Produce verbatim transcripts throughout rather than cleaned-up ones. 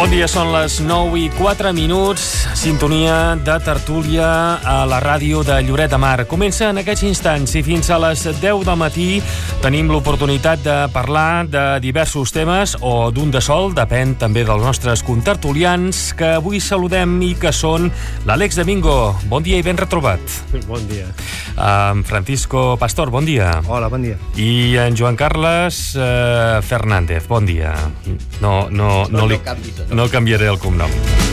Bon dia, són les nou i quatre minuts, sintonia de tertúlia a la ràdio de Lloret de Mar. Comença en aquests instants i fins a les deu del matí tenim l'oportunitat de parlar de diversos temes o d'un de sol, depèn també dels nostres contertulians, que avui saludem i que són l'Àlex Domingo. Bon dia i ben retrobat. Bon dia. En Francisco Pastor, bon dia. Hola, bon dia. I en Joan Carles eh, Fernández, bon dia. No, no, no, no, li, no canviaré el cognom.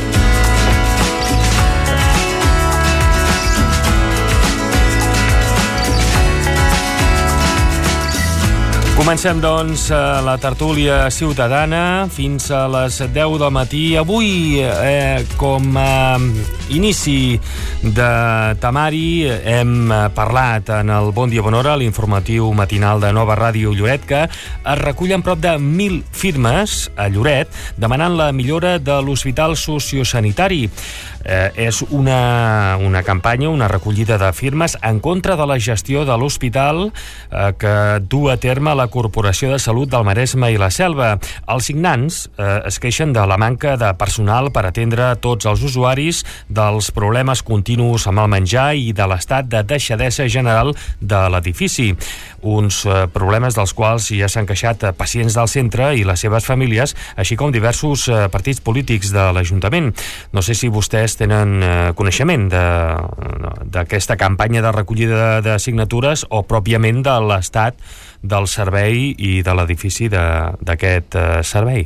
Comencem, doncs, la tertúlia ciutadana fins a les deu del matí. Avui, eh, com a inici de temari, hem parlat en el Bon Dia Bon Hora, l'informatiu matinal de Nova Ràdio Lloret, que es recullen prop de mil firmes a Lloret demanant la millora de l'hospital sociosanitari. Eh, és una, una campanya, una recollida de firmes en contra de la gestió de l'hospital eh, que du a terme la Corporació de Salut del Maresme i la Selva. Els signants eh, es queixen de la manca de personal per atendre tots els usuaris, dels problemes continus amb el menjar i de l'estat de deixadesa general de l'edifici. Uns eh, problemes dels quals ja s'han queixat pacients del centre i les seves famílies, així com diversos eh, partits polítics de l'Ajuntament. No sé si vostès tenen eh, coneixement d'aquesta campanya de recollida de, de signatures o pròpiament de l'estat del servei i de l'edifici d'aquest eh, servei.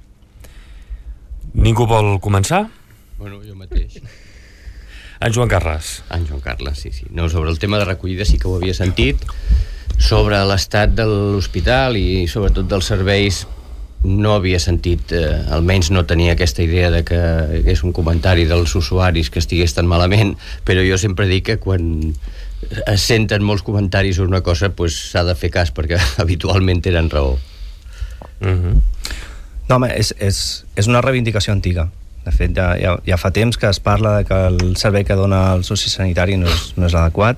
Ningú vol començar? Bueno, jo mateix. En Joan Carles. En Joan Carles, sí, sí. No, sobre el tema de recollida sí que ho havia sentit. Sobre l'estat de l'hospital i sobretot dels serveis no havia sentit, eh, almenys no tenia aquesta idea de que és un comentari dels usuaris que estigués tan malament, però jo sempre dic que quan es senten molts comentaris sobre una cosa, pues s'ha de fer cas perquè habitualment tenen raó. Uh-huh. No, home, és, és, és una reivindicació antiga. De fet, ja, ja, ja fa temps que es parla de que el servei que dona el sociosanitari no és, no és adequat.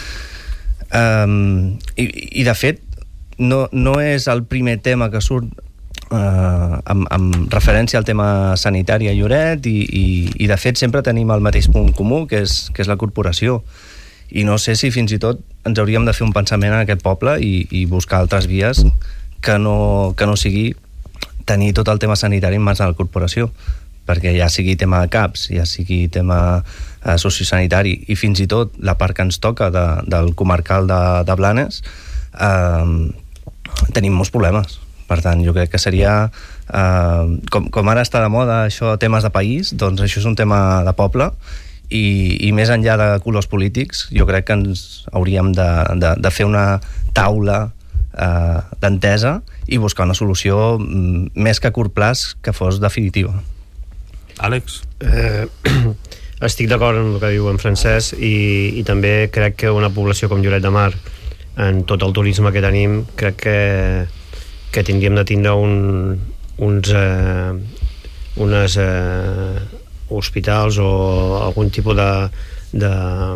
Um, i, I, de fet, no, no és el primer tema que surt Uh, amb, amb referència al tema sanitari a Lloret i, i, i de fet sempre tenim el mateix punt comú, que és, que és la corporació, i no sé si fins i tot ens hauríem de fer un pensament en aquest poble i, i buscar altres vies que no, que no sigui tenir tot el tema sanitari en mans de la corporació, perquè ja sigui tema de CAPs, ja sigui tema uh, sociosanitari i fins i tot la part que ens toca de, del comarcal de, de Blanes, uh, tenim molts problemes. Per tant, jo crec que seria, eh, com, com ara està de moda això, temes de país, doncs això és un tema de poble i, i més enllà de colors polítics, jo crec que ens hauríem de, de, de fer una taula eh, d'entesa i buscar una solució m, més que a curt plaç que fos definitiva. Àlex? Eh, estic d'acord amb el que diu en Francesc i, i també crec que una població com Lloret de Mar, en tot el turisme que tenim, crec que que tindríem de tindre un, uns eh, unes eh, hospitals o algun tipus de, de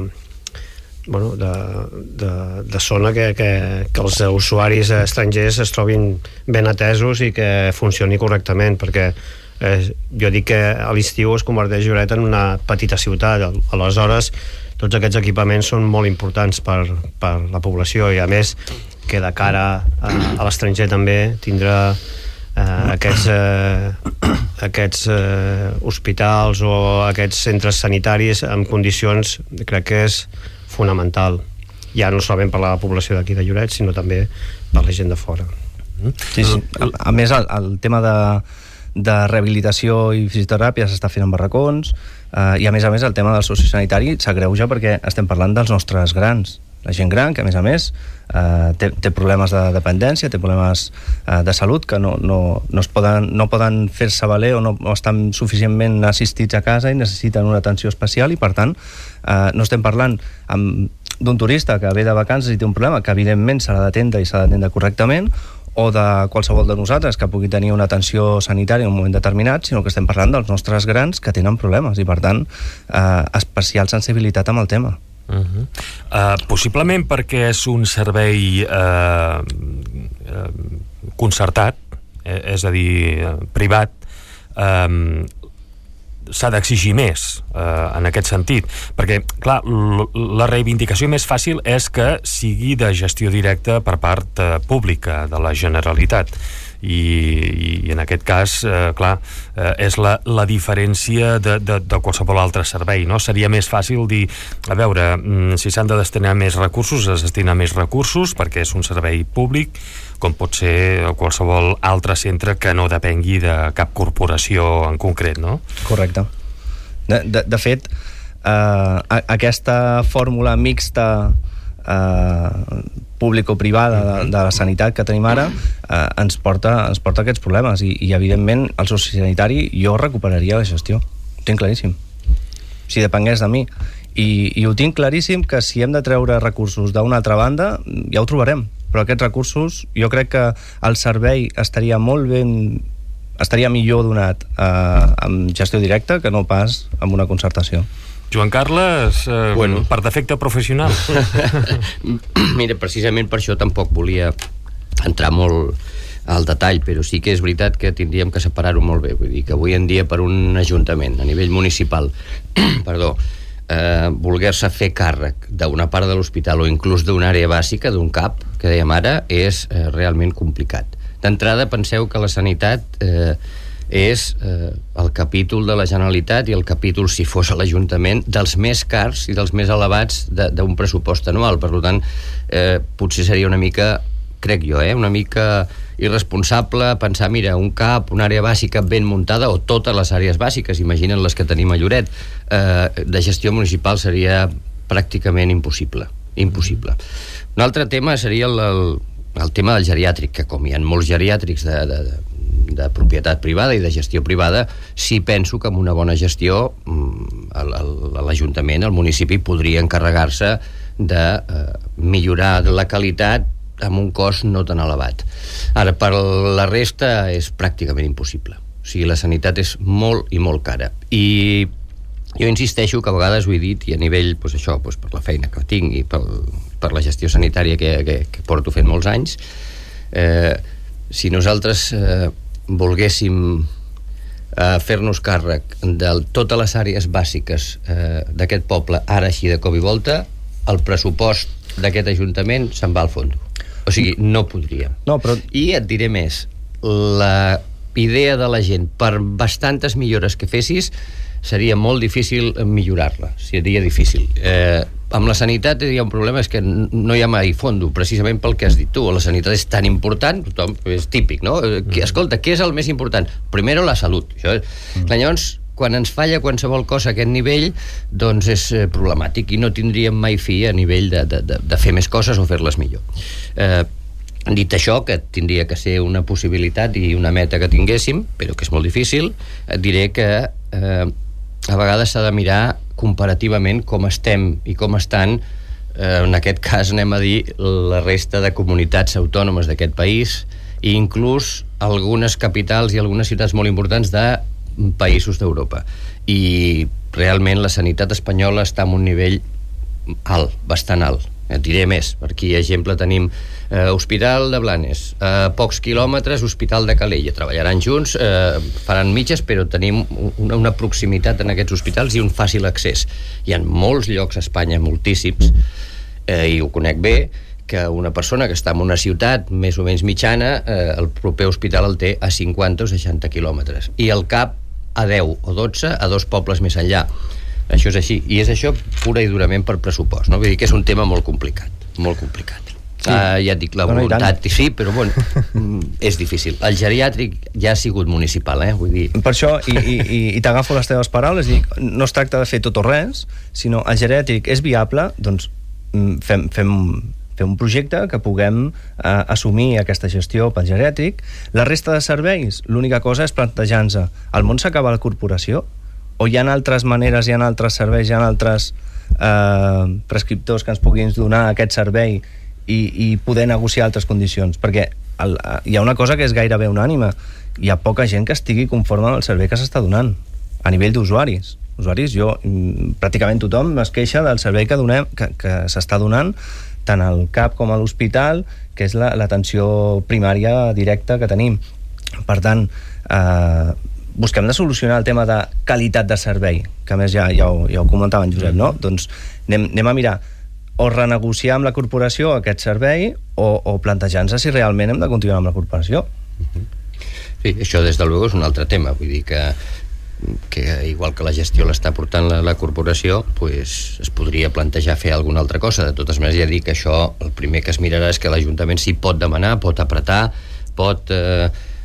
bueno, de, de, de zona que, que, que els usuaris estrangers es trobin ben atesos i que funcioni correctament, perquè eh, jo dic que a l'estiu es converteix Lloret en una petita ciutat, aleshores tots aquests equipaments són molt importants per, per la població i a més que de cara a, a l'estranger també tindrà eh, aquests, eh, aquests eh, hospitals o aquests centres sanitaris en condicions, crec que és fonamental, ja no solament per la població d'aquí de Lloret, sinó també per la gent de fora. Sí, sí. A, a més, el, el tema de, de rehabilitació i fisioteràpia s'està fent en barracons, eh, i a més a més el tema del sociosanitari s'agreuja perquè estem parlant dels nostres grans, la gent gran que a més a més eh, té, té problemes de dependència, té problemes eh, de salut que no, no, no, es poden, no poden fer-se valer o no, no estan suficientment assistits a casa i necessiten una atenció especial i per tant eh, no estem parlant amb d'un turista que ve de vacances i té un problema que evidentment s'ha d'atendre i s'ha d'atendre correctament, o de qualsevol de nosaltres que pugui tenir una atenció sanitària en un moment determinat, sinó que estem parlant dels nostres grans que tenen problemes i per tant eh, especial sensibilitat amb el tema. Uh-huh. Uh, possiblement perquè és un servei uh, uh, concertat, eh, és a dir, uh, privat, eh, s'ha d'exigir més eh, en aquest sentit, perquè clar, la reivindicació més fàcil és que sigui de gestió directa per part eh, pública de la Generalitat i, i en aquest cas eh, clar, eh, és la, la diferència de, de, de qualsevol altre servei, no? Seria més fàcil dir, a veure, si s'han de destinar més recursos, es destina més recursos perquè és un servei públic, com pot ser qualsevol altre centre que no depengui de cap corporació en concret, no? Correcte. De, de, de fet, eh, aquesta fòrmula mixta eh, público-privada de, de la sanitat que tenim ara eh, ens, porta, ens porta aquests problemes i, i evidentment el sociosanitari jo recuperaria la gestió, ho tinc claríssim, si depengués de mi. I, i ho tinc claríssim que si hem de treure recursos d'una altra banda ja ho trobarem, però aquests recursos jo crec que el servei estaria molt ben estaria millor donat eh, amb gestió directa que no pas amb una concertació. Joan Carles, eh, bueno. per defecte professional. Mira, precisament per això tampoc volia entrar molt al detall, però sí que és veritat que tindríem que separar-ho molt bé, vull dir que avui en dia per un ajuntament a nivell municipal perdó, eh, voler-se fer càrrec d'una part de l'hospital o inclús d'una àrea bàsica, d'un C A P, que dèiem ara, és eh, realment complicat. D'entrada, penseu que la sanitat eh, és eh, el capítol de la Generalitat i el capítol, si fos a l'Ajuntament, dels més cars i dels més elevats d'un pressupost anual. Per tant, eh, potser seria una mica, crec jo, eh, una mica irresponsable pensar, mira, un C A P, una àrea bàsica ben muntada, o totes les àrees bàsiques, imaginen les que tenim a Lloret, eh, de gestió municipal seria pràcticament impossible. Impossible. Un altre tema seria el, el, el tema del geriàtric, que com hi ha molts geriàtrics de, de, de, de propietat privada i de gestió privada, sí penso que amb una bona gestió l'Ajuntament, el municipi, podria encarregar-se de eh, millorar la qualitat amb un cost no tan elevat. Ara, per la resta és pràcticament impossible. O sigui, la sanitat és molt i molt cara. I jo insisteixo que a vegades ho he dit, i a nivell, doncs això, doncs per la feina que tinc i per, per la gestió sanitària que, que, que porto fent molts anys, eh, si nosaltres eh, volguéssim eh, fer-nos càrrec de totes les àrees bàsiques eh, d'aquest poble, ara així de cop i volta, el pressupost d'aquest ajuntament se'n va al fondo. O sigui, no podríem. No, però... I et diré més, la idea de la gent, per bastantes millores que fessis, seria molt difícil millorar-la, seria difícil. Eh, amb la sanitat hi ha un problema, és que no hi ha mai fondo, precisament pel que has dit tu. La sanitat és tan important, tothom, és típic, no? Mm. Escolta, què és el més important? Primero la salut. Això, mm. Llavors, quan ens falla qualsevol cosa a aquest nivell, doncs és eh, problemàtic i no tindríem mai fi a nivell de, de, de, de fer més coses o fer-les millor. Eh, dit això, que tindria que ser una possibilitat i una meta que tinguéssim, però que és molt difícil, et diré que eh, a vegades s'ha de mirar comparativament com estem i com estan, eh, en aquest cas anem a dir la resta de comunitats autònomes d'aquest país i inclús algunes capitals i algunes ciutats molt importants de països d'Europa. I realment la sanitat espanyola està en un nivell alt, bastant alt. Et diré més, per aquí exemple tenim eh, Hospital de Blanes, a eh, pocs quilòmetres Hospital de Calella, treballaran junts, eh, faran mitges, però tenim una, una proximitat en aquests hospitals i un fàcil accés. Hi ha molts llocs a Espanya, moltíssims, eh, i ho conec bé, que una persona que està en una ciutat més o menys mitjana, eh, el proper hospital el té a cinquanta o seixanta quilòmetres, i el C A P a deu o dotze a dos pobles més enllà. Això és així, i és això pura i durament per pressupost, no? Vull dir que és un tema molt complicat, molt complicat. Sí. Uh, ja et dic, la voluntat sí, però bueno, és difícil. El geriàtric ja ha sigut municipal, eh? Vull dir... Per això, i, i, i t'agafo les teves paraules, i no es tracta de fer tot o res, sinó el geriàtric és viable, doncs fem, fem, fem un projecte que puguem eh, assumir aquesta gestió pel geriàtric. La resta de serveis, l'única cosa és plantejar-nos, el món s'acaba a la corporació? O hi ha altres maneres, hi ha altres serveis, hi ha altres eh, prescriptors que ens puguin donar aquest servei i, i poder negociar altres condicions? Perquè el, hi ha una cosa que és gairebé unànime, hi ha poca gent que estigui conforme amb el servei que s'està donant a nivell d'usuaris. Usuaris, jo, pràcticament tothom es queixa del servei que, donem, que, que s'està donant tant al C A P com a l'hospital, que és l'atenció primària directa que tenim. Per tant, eh, busquem de solucionar el tema de qualitat de servei, que a més ja, ja, ho, ja ho comentava en Josep, no? Doncs anem, anem a mirar o renegociar amb la corporació aquest servei o, o plantejar-nos si realment hem de continuar amb la corporació. Sí, això des de luego és un altre tema, vull dir que que igual que la gestió l'està portant la, la corporació, pues, es podria plantejar fer alguna altra cosa. De totes maneres, ja dic que això, el primer que es mirarà és que l'Ajuntament sí pot demanar, pot apretar, pot eh,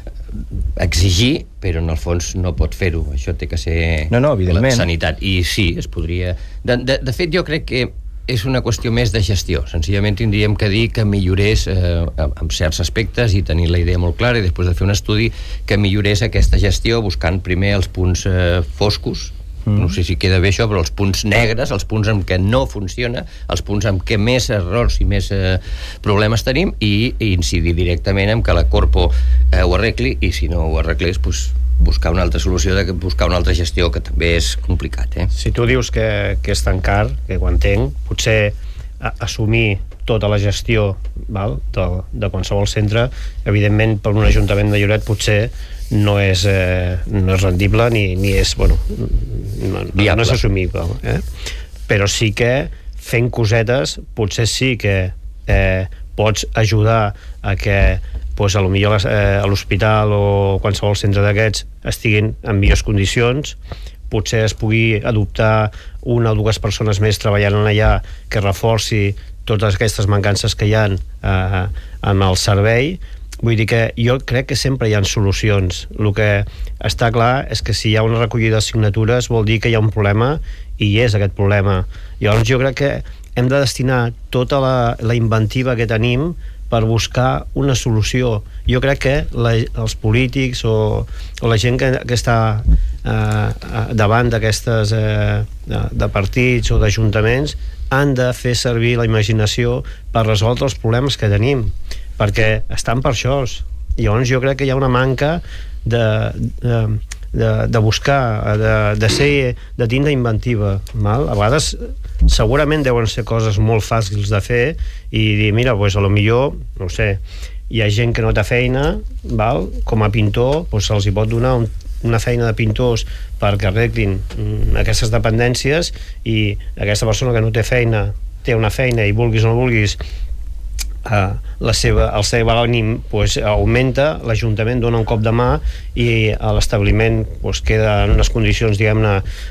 exigir, però en el fons no pot fer-ho. Això té que ser no, no, la sanitat. I sí, es podria... De, de, de fet, jo crec que és una qüestió més de gestió. Senzillament tindríem que dir que millorés eh, en certs aspectes i tenir la idea molt clara i després de fer un estudi que millorés aquesta gestió buscant primer els punts eh, foscos, mm. no sé si queda bé això, però els punts negres, els punts en què no funciona, els punts en què més errors i més eh, problemes tenim i, i incidir directament en que la Corpo eh, ho arregli i si no ho arreglés, doncs buscar una altra solució, de buscar una altra gestió, que també és complicat, eh? Si tu dius que, que és tan car, que ho entenc, potser a, assumir tota la gestió, val, de, de qualsevol centre, evidentment per un ajuntament de Lloret potser no és, eh, no és rendible ni, ni és, bueno, no, no és assumible, eh? Però sí que fent cosetes potser sí que eh, pots ajudar a que pues, a lo millor eh, a l'hospital o qualsevol centre d'aquests estiguin en millors condicions, potser es pugui adoptar una o dues persones més treballant allà que reforci totes aquestes mancances que hi ha eh, en el servei. Vull dir que jo crec que sempre hi ha solucions. El que està clar és que si hi ha una recollida de signatures vol dir que hi ha un problema i hi és aquest problema. Llavors jo crec que hem de destinar tota la, la inventiva que tenim per buscar una solució. Jo crec que la, els polítics o, o la gent que, que està eh, davant d'aquestes eh, de partits o d'ajuntaments han de fer servir la imaginació per resoldre els problemes que tenim, perquè estan per això. Llavors jo crec que hi ha una manca de, de, de, de buscar, de, de ser, de tindre inventiva, mal? A vegades segurament deuen ser coses molt fàcils de fer i dir, mira, pues, a lo millor, no ho sé, hi ha gent que no té feina, val? Com a pintor, pues, se'ls hi pot donar un, una feina de pintors perquè arreglin mm, aquestes dependències i aquesta persona que no té feina té una feina i vulguis o no vulguis Uh, la seva, el seu ànim pues, augmenta, l'Ajuntament dona un cop de mà i a l'establiment pues, queda en unes condicions diguem-ne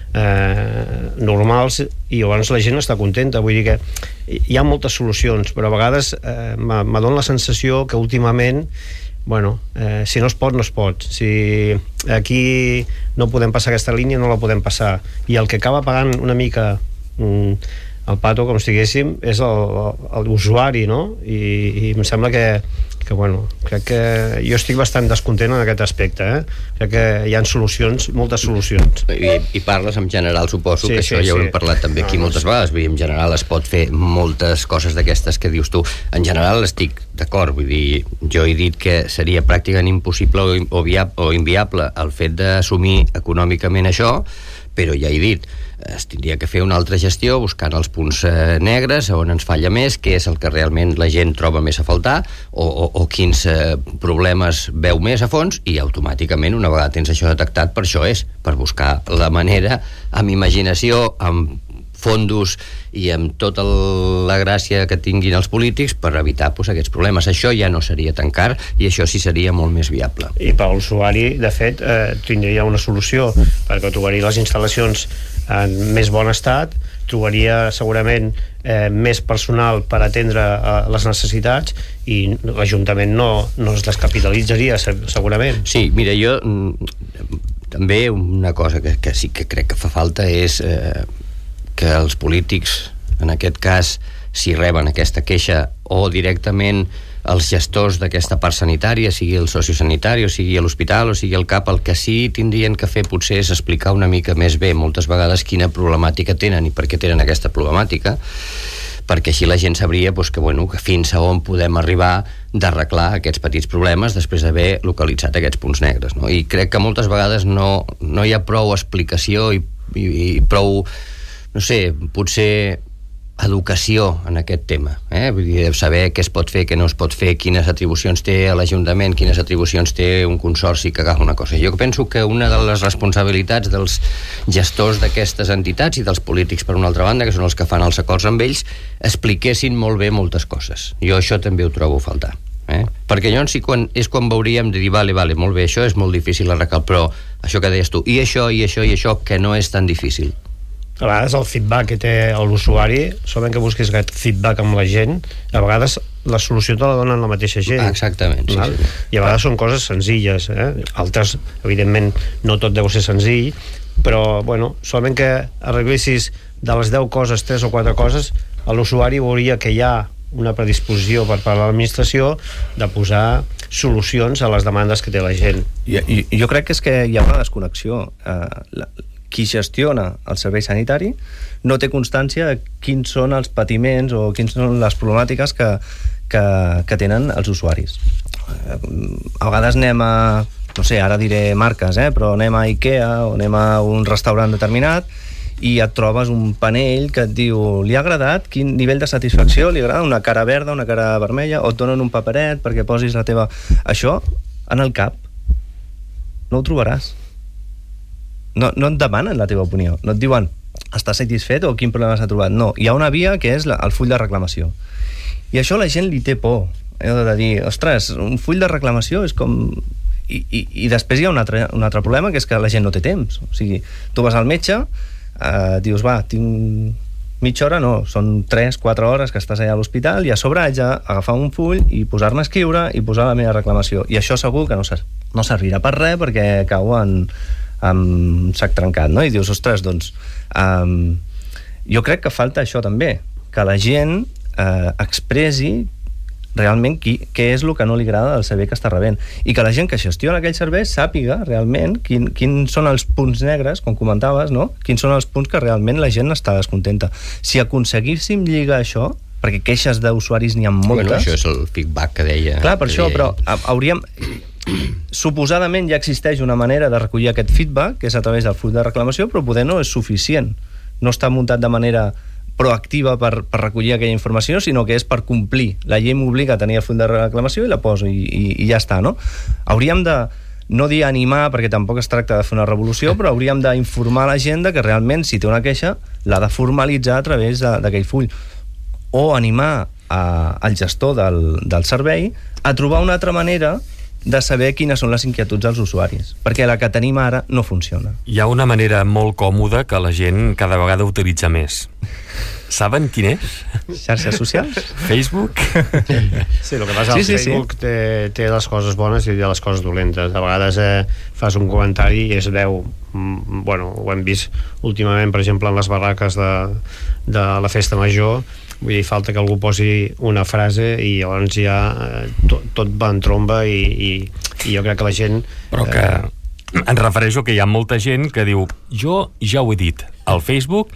eh, normals i llavors la gent està contenta. Vull dir que hi ha moltes solucions, però a vegades eh, m'adona la sensació que últimament bueno, eh, si no es pot, no es pot. Si aquí no podem passar aquesta línia, no la podem passar. I el que acaba pagant una mica mm, el pato, com si diguéssim, és l'usuari, no? I, i em sembla que, que, bueno, crec que jo estic bastant descontent en aquest aspecte, eh? Crec que hi ha solucions, moltes solucions. I, i parles en general, suposo, sí, que això sí, ja ho hem sí. parlat també aquí no, moltes no, vegades, vull dir, en general es pot fer moltes coses d'aquestes que dius tu. En general estic d'acord, vull dir, jo he dit que seria pràcticament impossible o, o, viab, o inviable el fet d'assumir econòmicament això, però ja he dit, es tindria que fer una altra gestió buscant els punts eh, negres on ens falla més, què és el que realment la gent troba més a faltar o, o, o quins eh, problemes veu més a fons i automàticament una vegada tens això detectat, per això és, per buscar la manera amb imaginació, amb fondos i amb tota la gràcia que tinguin els polítics per evitar pues, aquests problemes. Això ja no seria tan car i això sí seria molt més viable. I per l'usuari, de fet, eh, tindria una solució, perquè trobaria les instal·lacions en més bon estat, trobaria segurament eh, més personal per atendre eh, les necessitats i l'Ajuntament no, no es descapitalitzaria segurament. Sí, mira, jo també una cosa que, que sí que crec que fa falta és eh, que els polítics, en aquest cas, si reben aquesta queixa o directament els gestors d'aquesta part sanitària, sigui el sociosanitari o sigui l'hospital o sigui el CAP, el que sí tindrien que fer potser és explicar una mica més bé moltes vegades quina problemàtica tenen i per què tenen aquesta problemàtica, perquè així la gent sabria pues, que, bueno, que fins a on podem arribar d'arreglar aquests petits problemes després d'haver localitzat aquests punts negres, no? I crec que moltes vegades no, no hi ha prou explicació i, i, i prou, no sé, potser educació en aquest tema, eh? Vull dir, saber què es pot fer, què no es pot fer, quines atribucions té l'Ajuntament, quines atribucions té un consorci que agafa una cosa. Jo penso que una de les responsabilitats dels gestors d'aquestes entitats i dels polítics, per una altra banda, que són els que fan els acords amb ells, expliquessin molt bé moltes coses. Jo això també ho trobo a faltar. Eh? Perquè llavors sí quan, és quan veuríem de dir, vale, vale, molt bé, això és molt difícil arreglar, però això que deies tu, i això, i això, i això, que no és tan difícil. A vegades el feedback que té l'usuari, solament que busquis aquest feedback amb la gent, a vegades la solució te la donen la mateixa gent. Ah, exactament, sí, sí. I a vegades són coses senzilles, eh? Altres, evidentment, no tot deu ser senzill, però, bueno, solament que arreglessis de les deu coses, tres o quatre coses, l'usuari veuria que hi ha una predisposició per part de l'administració de posar solucions a les demandes que té la gent. I, i, jo crec que és que hi ha una desconnexió. Eh, la, qui gestiona el servei sanitari no té constància de quins són els patiments o quins són les problemàtiques que, que, que tenen els usuaris. A vegades anem a, no sé, ara diré marques, eh, però anem a IKEA o anem a un restaurant determinat i et trobes un panell que et diu li ha agradat, quin nivell de satisfacció li agrada, una cara verda, una cara vermella, o et donen un paperet perquè posis la teva... Això, en el cap, no ho trobaràs. No, no et demanen la teva opinió, no et diuen estàs satisfet o quin problema s'ha trobat. No, hi ha una via que és la, el full de reclamació, i això la gent li té por, eh, de dir, ostres, un full de reclamació és com... I, i, i després hi ha un altre, un altre problema, que és que la gent no té temps. O sigui, tu vas al metge, eh, dius, va, tinc mitja hora, no, són tres, quatre hores que estàs allà a l'hospital, i a sobre haig d'agafar un full i posar-me a escriure i posar la meva reclamació, i això segur que no, ser, no servirà per res perquè cau en amb sac trencat, no? I dius, ostres, doncs um, jo crec que falta això també, que la gent eh, expressi realment qui, què és el que no li agrada del servei que està rebent, i que la gent que gestiona aquell servei sàpiga realment quin, quins són els punts negres, com comentaves, no? Quins són els punts que realment la gent està descontenta. Si aconseguíssim lligar això, perquè queixes d'usuaris n'hi ha moltes... Bueno, això és el feedback que deia... Clar, per això, deia... però hauríem... Suposadament ja existeix una manera de recollir aquest feedback, que és a través del full de reclamació, però poder no és suficient. No està muntat de manera proactiva per, per recollir aquella informació, sinó que és per complir. La llei m'obliga a tenir el full de reclamació i la poso, i, i, i ja està, no? Hauríem de, no dir animar, perquè tampoc es tracta de fer una revolució, però hauríem d'informar la gent de que realment, si té una queixa, l'ha de formalitzar a través d'aquell full. O animar a, al gestor del, del servei a trobar una altra manera de saber quines són les inquietuds dels usuaris, perquè la que tenim ara no funciona. Hi ha una manera molt còmoda que la gent cada vegada utilitza més. Saben quin és? Xarxes socials? Facebook? Sí, el que passa, sí, sí, Facebook sí. té, té les coses bones i té les coses dolentes. A vegades eh, fas un comentari i es veu, mm, bueno, ho hem vist últimament, per exemple, en les barraques de, de la festa major. Vull dir, falta que algú posi una frase i llavors ja eh, tot, tot va en tromba i, i, i jo crec que la gent... Però que eh... em refereixo que hi ha molta gent que diu, jo ja ho he dit al Facebook,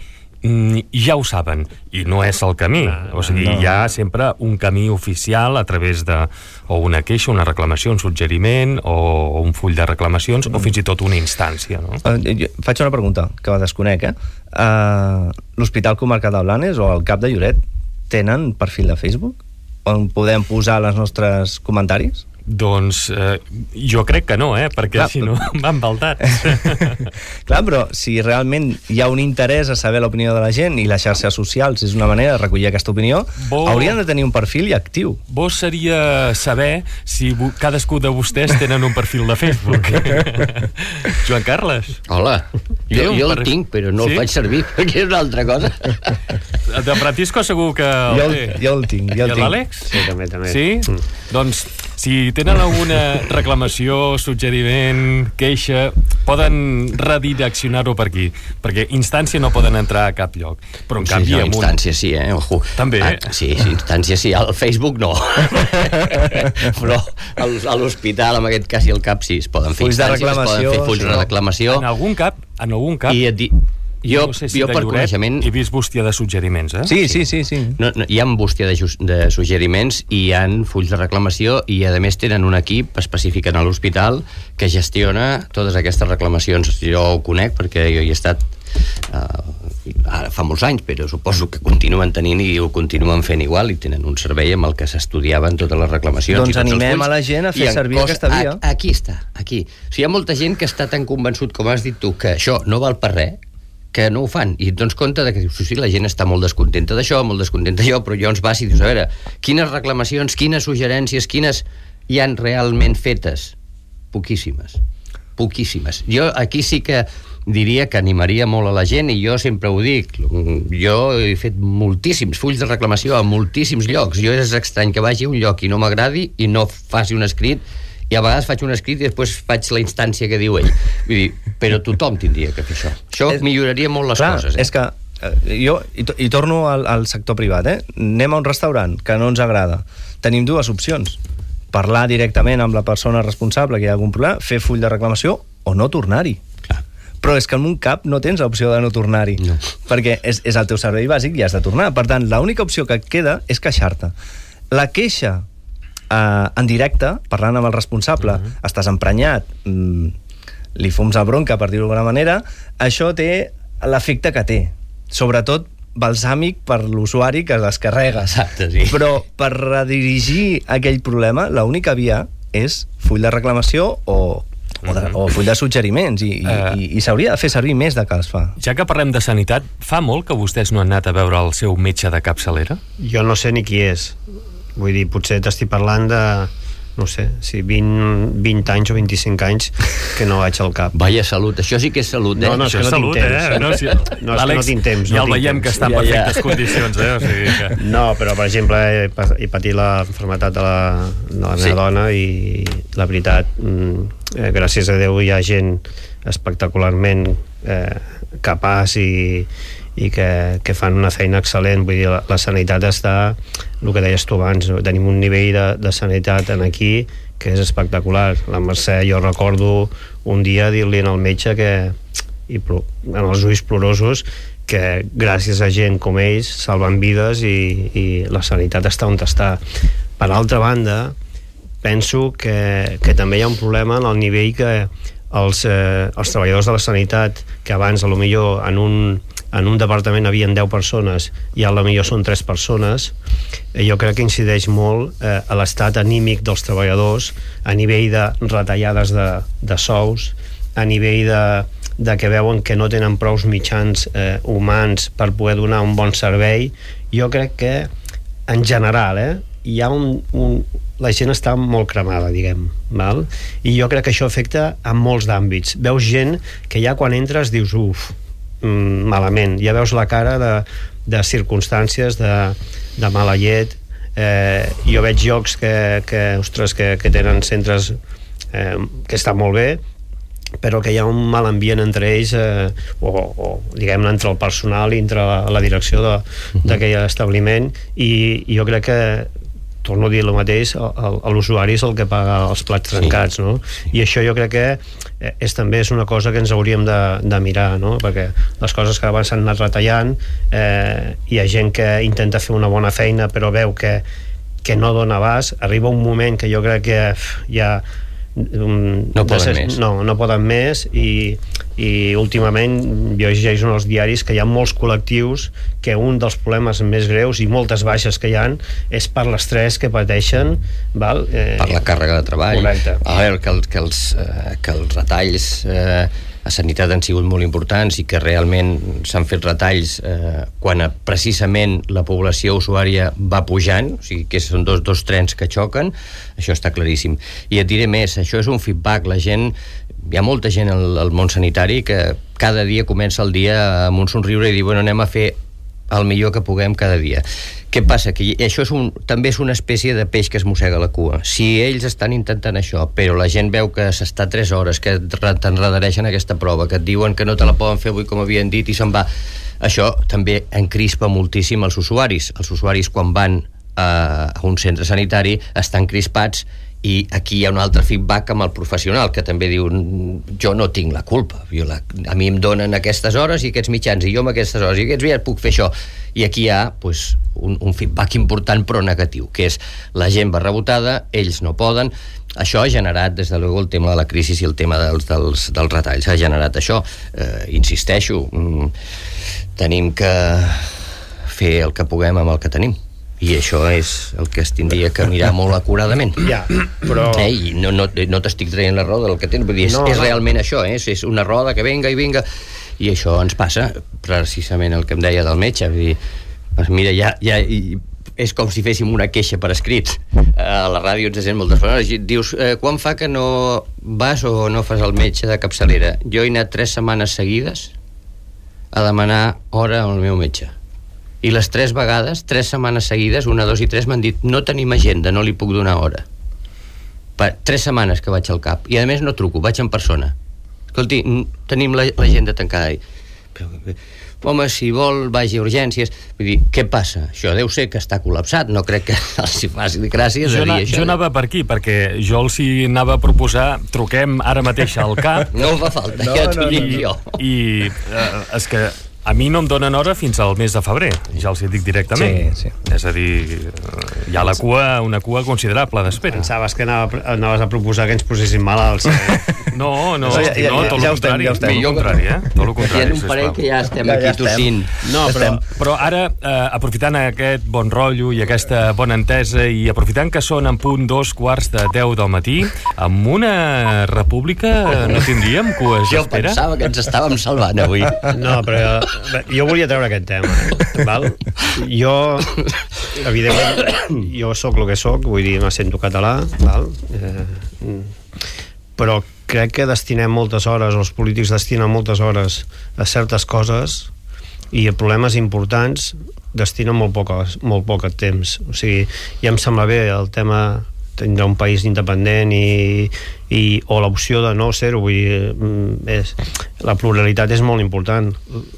ja ho saben, i no és el camí. No, o sigui, no. Hi ha sempre un camí oficial a través de o una queixa, una reclamació, un suggeriment o un full de reclamacions, mm. o fins i tot una instància, no? Uh, jo faig una pregunta que la desconec, eh? Uh, L'Hospital Comarcal de Blanes o el CAP de Lloret tenen perfil de Facebook on podem posar els nostres comentaris? Doncs eh, jo crec que no, eh? Perquè clar, si no van baltats. Clar, però si realment hi ha un interès a saber l'opinió de la gent i les xarxes socials és una manera de recollir aquesta opinió, bo... haurien de tenir un perfil i actiu. Bo seria saber si cadascú de vostès tenen un perfil de Facebook. Joan Carles. Hola. Jo, jo el tinc, però no sí? el faig servir perquè és una altra cosa. De Francisco segur que el jo el, té. Jo el tinc, jo el I tinc. l'Àlex? Sí, també, també. Sí? Mm. Doncs si tenen alguna reclamació, suggeriment, queixa, poden redireccionar-ho per aquí, perquè instància no poden entrar a cap lloc. Però en canvi... Sí, no, instància sí, eh? Ojo. També, eh? Ah, sí, sí, instància sí. Al Facebook no. Però a l'hospital, en aquest cas, i al CAP sí, es poden fer fulls instàncies, es poden fer fulls de reclamació. En algun cap, en algun cap... I et di... Jo, no sé si jo per Lloret coneixement... he vist bústia de suggeriments, eh? Sí, sí, sí. sí. No, no, hi ha bústia de, de suggeriments i hi ha fulls de reclamació i, a més, tenen un equip específic a l'hospital que gestiona totes aquestes reclamacions. Jo ho conec perquè jo hi he estat... Uh, ara fa molts anys, però suposo que continuen tenint i ho continuen fent igual, i tenen un servei amb el que s'estudiaven totes les reclamacions. Doncs animem a la gent a fer servir cosa, aquesta via. A, aquí està, aquí. O sigui, hi ha molta gent que està tan convençut, com has dit tu, que això no val per res, que no ho fan, i et dones compte de que dius, sí, la gent està molt descontenta d'això, molt descontenta d'això, però llavors vas i dius, a veure, quines reclamacions, quines suggerències, quines hi han realment fetes? Poquíssimes. Poquíssimes. Jo aquí sí que diria que animaria molt a la gent, i jo sempre ho dic, jo he fet moltíssims fulls de reclamació a moltíssims llocs. Jo és estrany que vagi a un lloc i no m'agradi i no faci un escrit, i a vegades faig un escrit i després faig la instància que diu ell. Vull dir, però tothom tindria que fer això. Això és, milloraria molt les clar, coses. Eh? És que eh, jo, i, to, i torno al, al sector privat, eh? Anem a un restaurant que no ens agrada. Tenim dues opcions. Parlar directament amb la persona responsable que hi ha algun problema, fer full de reclamació o no tornar-hi. Clar. Però és que en un cap no tens l'opció de no tornar-hi, no. Perquè és, és el teu servei bàsic i has de tornar. Per tant, l'única opció que et queda és queixar-te. La queixa Uh, en directe, parlant amb el responsable, uh-huh. estàs emprenyat, mm, li fums a bronca, per dir-ho d'alguna manera, això té l'efecte que té. Sobretot balsàmic per l'usuari que es descarrega. Exacte, sí. Però per redirigir aquell problema, l'única via és full de reclamació o, o, de, o full de suggeriments, i, uh, i, i s'hauria de fer servir més de que es fa. Ja que parlem de sanitat, fa molt que vostès no han anat a veure el seu metge de capçalera? Jo no sé ni qui és. Vull dir, potser t'estic parlant de, no sé, si vint, vint anys o vint-i-cinc anys que no vaig al cap. Vaya salut, això sí que és salut, eh? No, no, és això que no salut, tinc temps. Eh? No, si... no, és que no tinc temps. Ja no el veiem temps. que està en perfectes ja, ja. condicions, eh? O sigui que... No, però, per exemple, he, he patit la malaltia de la, de la meva sí. dona, i la veritat, eh, gràcies a Déu hi ha gent espectacularment eh, capaç i i que, que fan una feina excel·lent. Vull dir, la, la sanitat està, el que deies tu abans, tenim un nivell de, de sanitat en aquí que és espectacular. La Mercè, jo recordo un dia dir-li al metge que, i en els ulls plorosos, que gràcies a gent com ells salven vides, i, i la sanitat està on està. Per altra banda, penso que, que també hi ha un problema en el nivell que els, eh, els treballadors de la sanitat, que abans a lo millor en un en un departament havien deu persones i a la millor són tres persones, eh, jo crec que incideix molt eh, a l'estat anímic dels treballadors, a nivell de retallades de, de sous, a nivell de, de que veuen que no tenen prous mitjans eh, humans per poder donar un bon servei. Jo crec que en general eh, hi ha un, un la gent està molt cremada, diguem, val? I jo crec que això afecta a molts d'àmbits. Veus gent que ja quan entres dius uf, malament, ja veus la cara de, de circumstàncies de, de mala llet. Eh, jo veig llocs que, que, ostres, que, que tenen centres eh, que estan molt bé, però que hi ha un mal ambient entre ells, eh, o, o diguem-ne entre el personal i entre la, la direcció d'aquell establiment, i, i jo crec que, torno a dir el mateix, l'usuari és el que paga els plats trencats, no? I això jo crec que és, també és una cosa que ens hauríem de, de mirar, no? Perquè les coses que abans s'han anat retallant, eh, hi ha gent que intenta fer una bona feina però veu que, que no dona abast. Arriba un moment que jo crec que ja Um, no poden més no, no poden més i, i últimament jo llegeixo en els diaris que hi ha molts col·lectius que un dels problemes més greus i moltes baixes que hi ha és per l'estrès que pateixen, val? Eh, per la càrrega de treball. Correcte. A veure, que, el, que, els, eh, que els retalls eh, a sanitat han sigut molt importants i que realment s'han fet retalls eh, quan a, precisament la població usuària va pujant, o sigui que són dos, dos trens que xoquen, això està claríssim. I et diré més, això és un feedback, la gent, hi ha molta gent al, al món sanitari que cada dia comença el dia amb un somriure i dir, bueno, anem a fer el millor que puguem cada dia. Què passa? Que això és un, també és una espècie de peix que es mossega la cua. Si ells estan intentant això, però la gent veu que s'està tres hores, que t'enredareixen aquesta prova, que et diuen que no te la poden fer avui com havien dit i se'n va, això també encrispa moltíssim els usuaris. Els usuaris quan van a un centre sanitari estan crispats, i aquí hi ha un altre feedback amb el professional que també diu, jo no tinc la culpa, jo la, a mi em donen aquestes hores i aquests mitjans, i jo amb aquestes hores i aquests dies puc fer això, i aquí hi ha pues, un, un feedback important però negatiu, que és la gent va rebotada, ells no poden, això ha generat, des de luego, el tema de la crisi i el tema dels, dels, dels retalls ha generat això. Eh, insisteixo, mm, tenim que fer el que puguem amb el que tenim, i això és el que es tindria que mirar molt acuradament. Ja, però... Eh, i no, no, no t'estic traient la roda del que tens, vull dir, és, no, és no. realment això, eh? és una roda que venga i vinga, i això ens passa precisament el que em deia del metge, vull dir, doncs mira, ja, ja i, és com si féssim una queixa per escrit. A la ràdio ens sent moltes vegades. Dius, eh, quan fa que no vas o no fas el metge de capçalera? Jo he anat tres setmanes seguides a demanar hora al meu metge. I les tres vegades, tres setmanes seguides, una, dos i tres, m'han dit, no tenim agenda, no li puc donar hora. Per tres setmanes que vaig al cap. I a més no truco, vaig en persona. Escolti, tenim l'agenda tancada. Però... home, si vol, vagi a urgències. Vull dir, què passa? Això deu ser que està col·lapsat, no crec que els faci gràcies jo a dir això. Jo anava per aquí, perquè jo els hi anava a proposar, truquem ara mateix al cap. No fa falta, no, ja t'ho no, dic no, jo. I eh, és que a mi no em donen hora fins al mes de febrer, ja els hi dic directament. Sí, sí. És a dir, hi ha la cua, una cua considerable d'espera. Pensaves que anava, anaves a proposar que ens posessin malalts. Eh? No, no, ja, ja, no, tot ja, el contrari, ja tot el contrari, eh? Tot el contrari, hi ha un parell que ja estem ja, aquí ja tossint. No, però, però ara, eh, aprofitant aquest bon rotllo i aquesta bona entesa i aprofitant que són en punt dos quarts de deu del matí, amb una república no tindríem cues d'espera? Jo pensava que ens estàvem salvant avui. No, però jo volia treure aquest tema, val? Jo, evidentment, jo sóc el que sóc, vull dir, me sento català, val? Eh, però crec que destinem moltes hores, els polítics destinen moltes hores a certes coses i a problemes importants destinen molt poc, molt poc temps. O sigui, ja em sembla bé el tema tindre un país independent i, i, o l'opció de no ser-ho, vull dir, és, la pluralitat és molt important.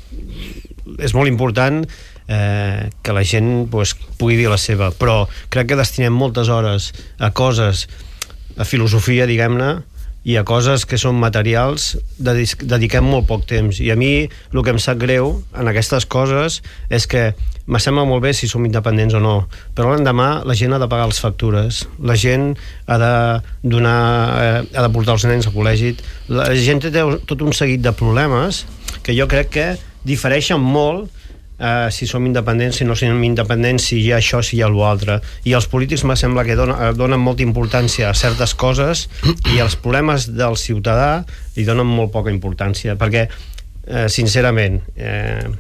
És molt important eh, que la gent pues, pugui dir la seva, però crec que destinem moltes hores a coses, a filosofia, diguem-ne, i a coses que són materials, dediquem molt poc temps. I a mi el que em sap greu en aquestes coses és que me sembla molt bé si som independents o no, però l'endemà la gent ha de pagar les factures, la gent ha de donar, eh, ha de portar els nens al col·legi, la gent té tot un seguit de problemes que jo crec que difereixen molt eh, si som independents, si no som independents, si hi ha això, si hi ha l'altre. I els polítics me sembla que donen, donen molta importància a certes coses i els problemes del ciutadà li donen molt poca importància, perquè eh, sincerament eh,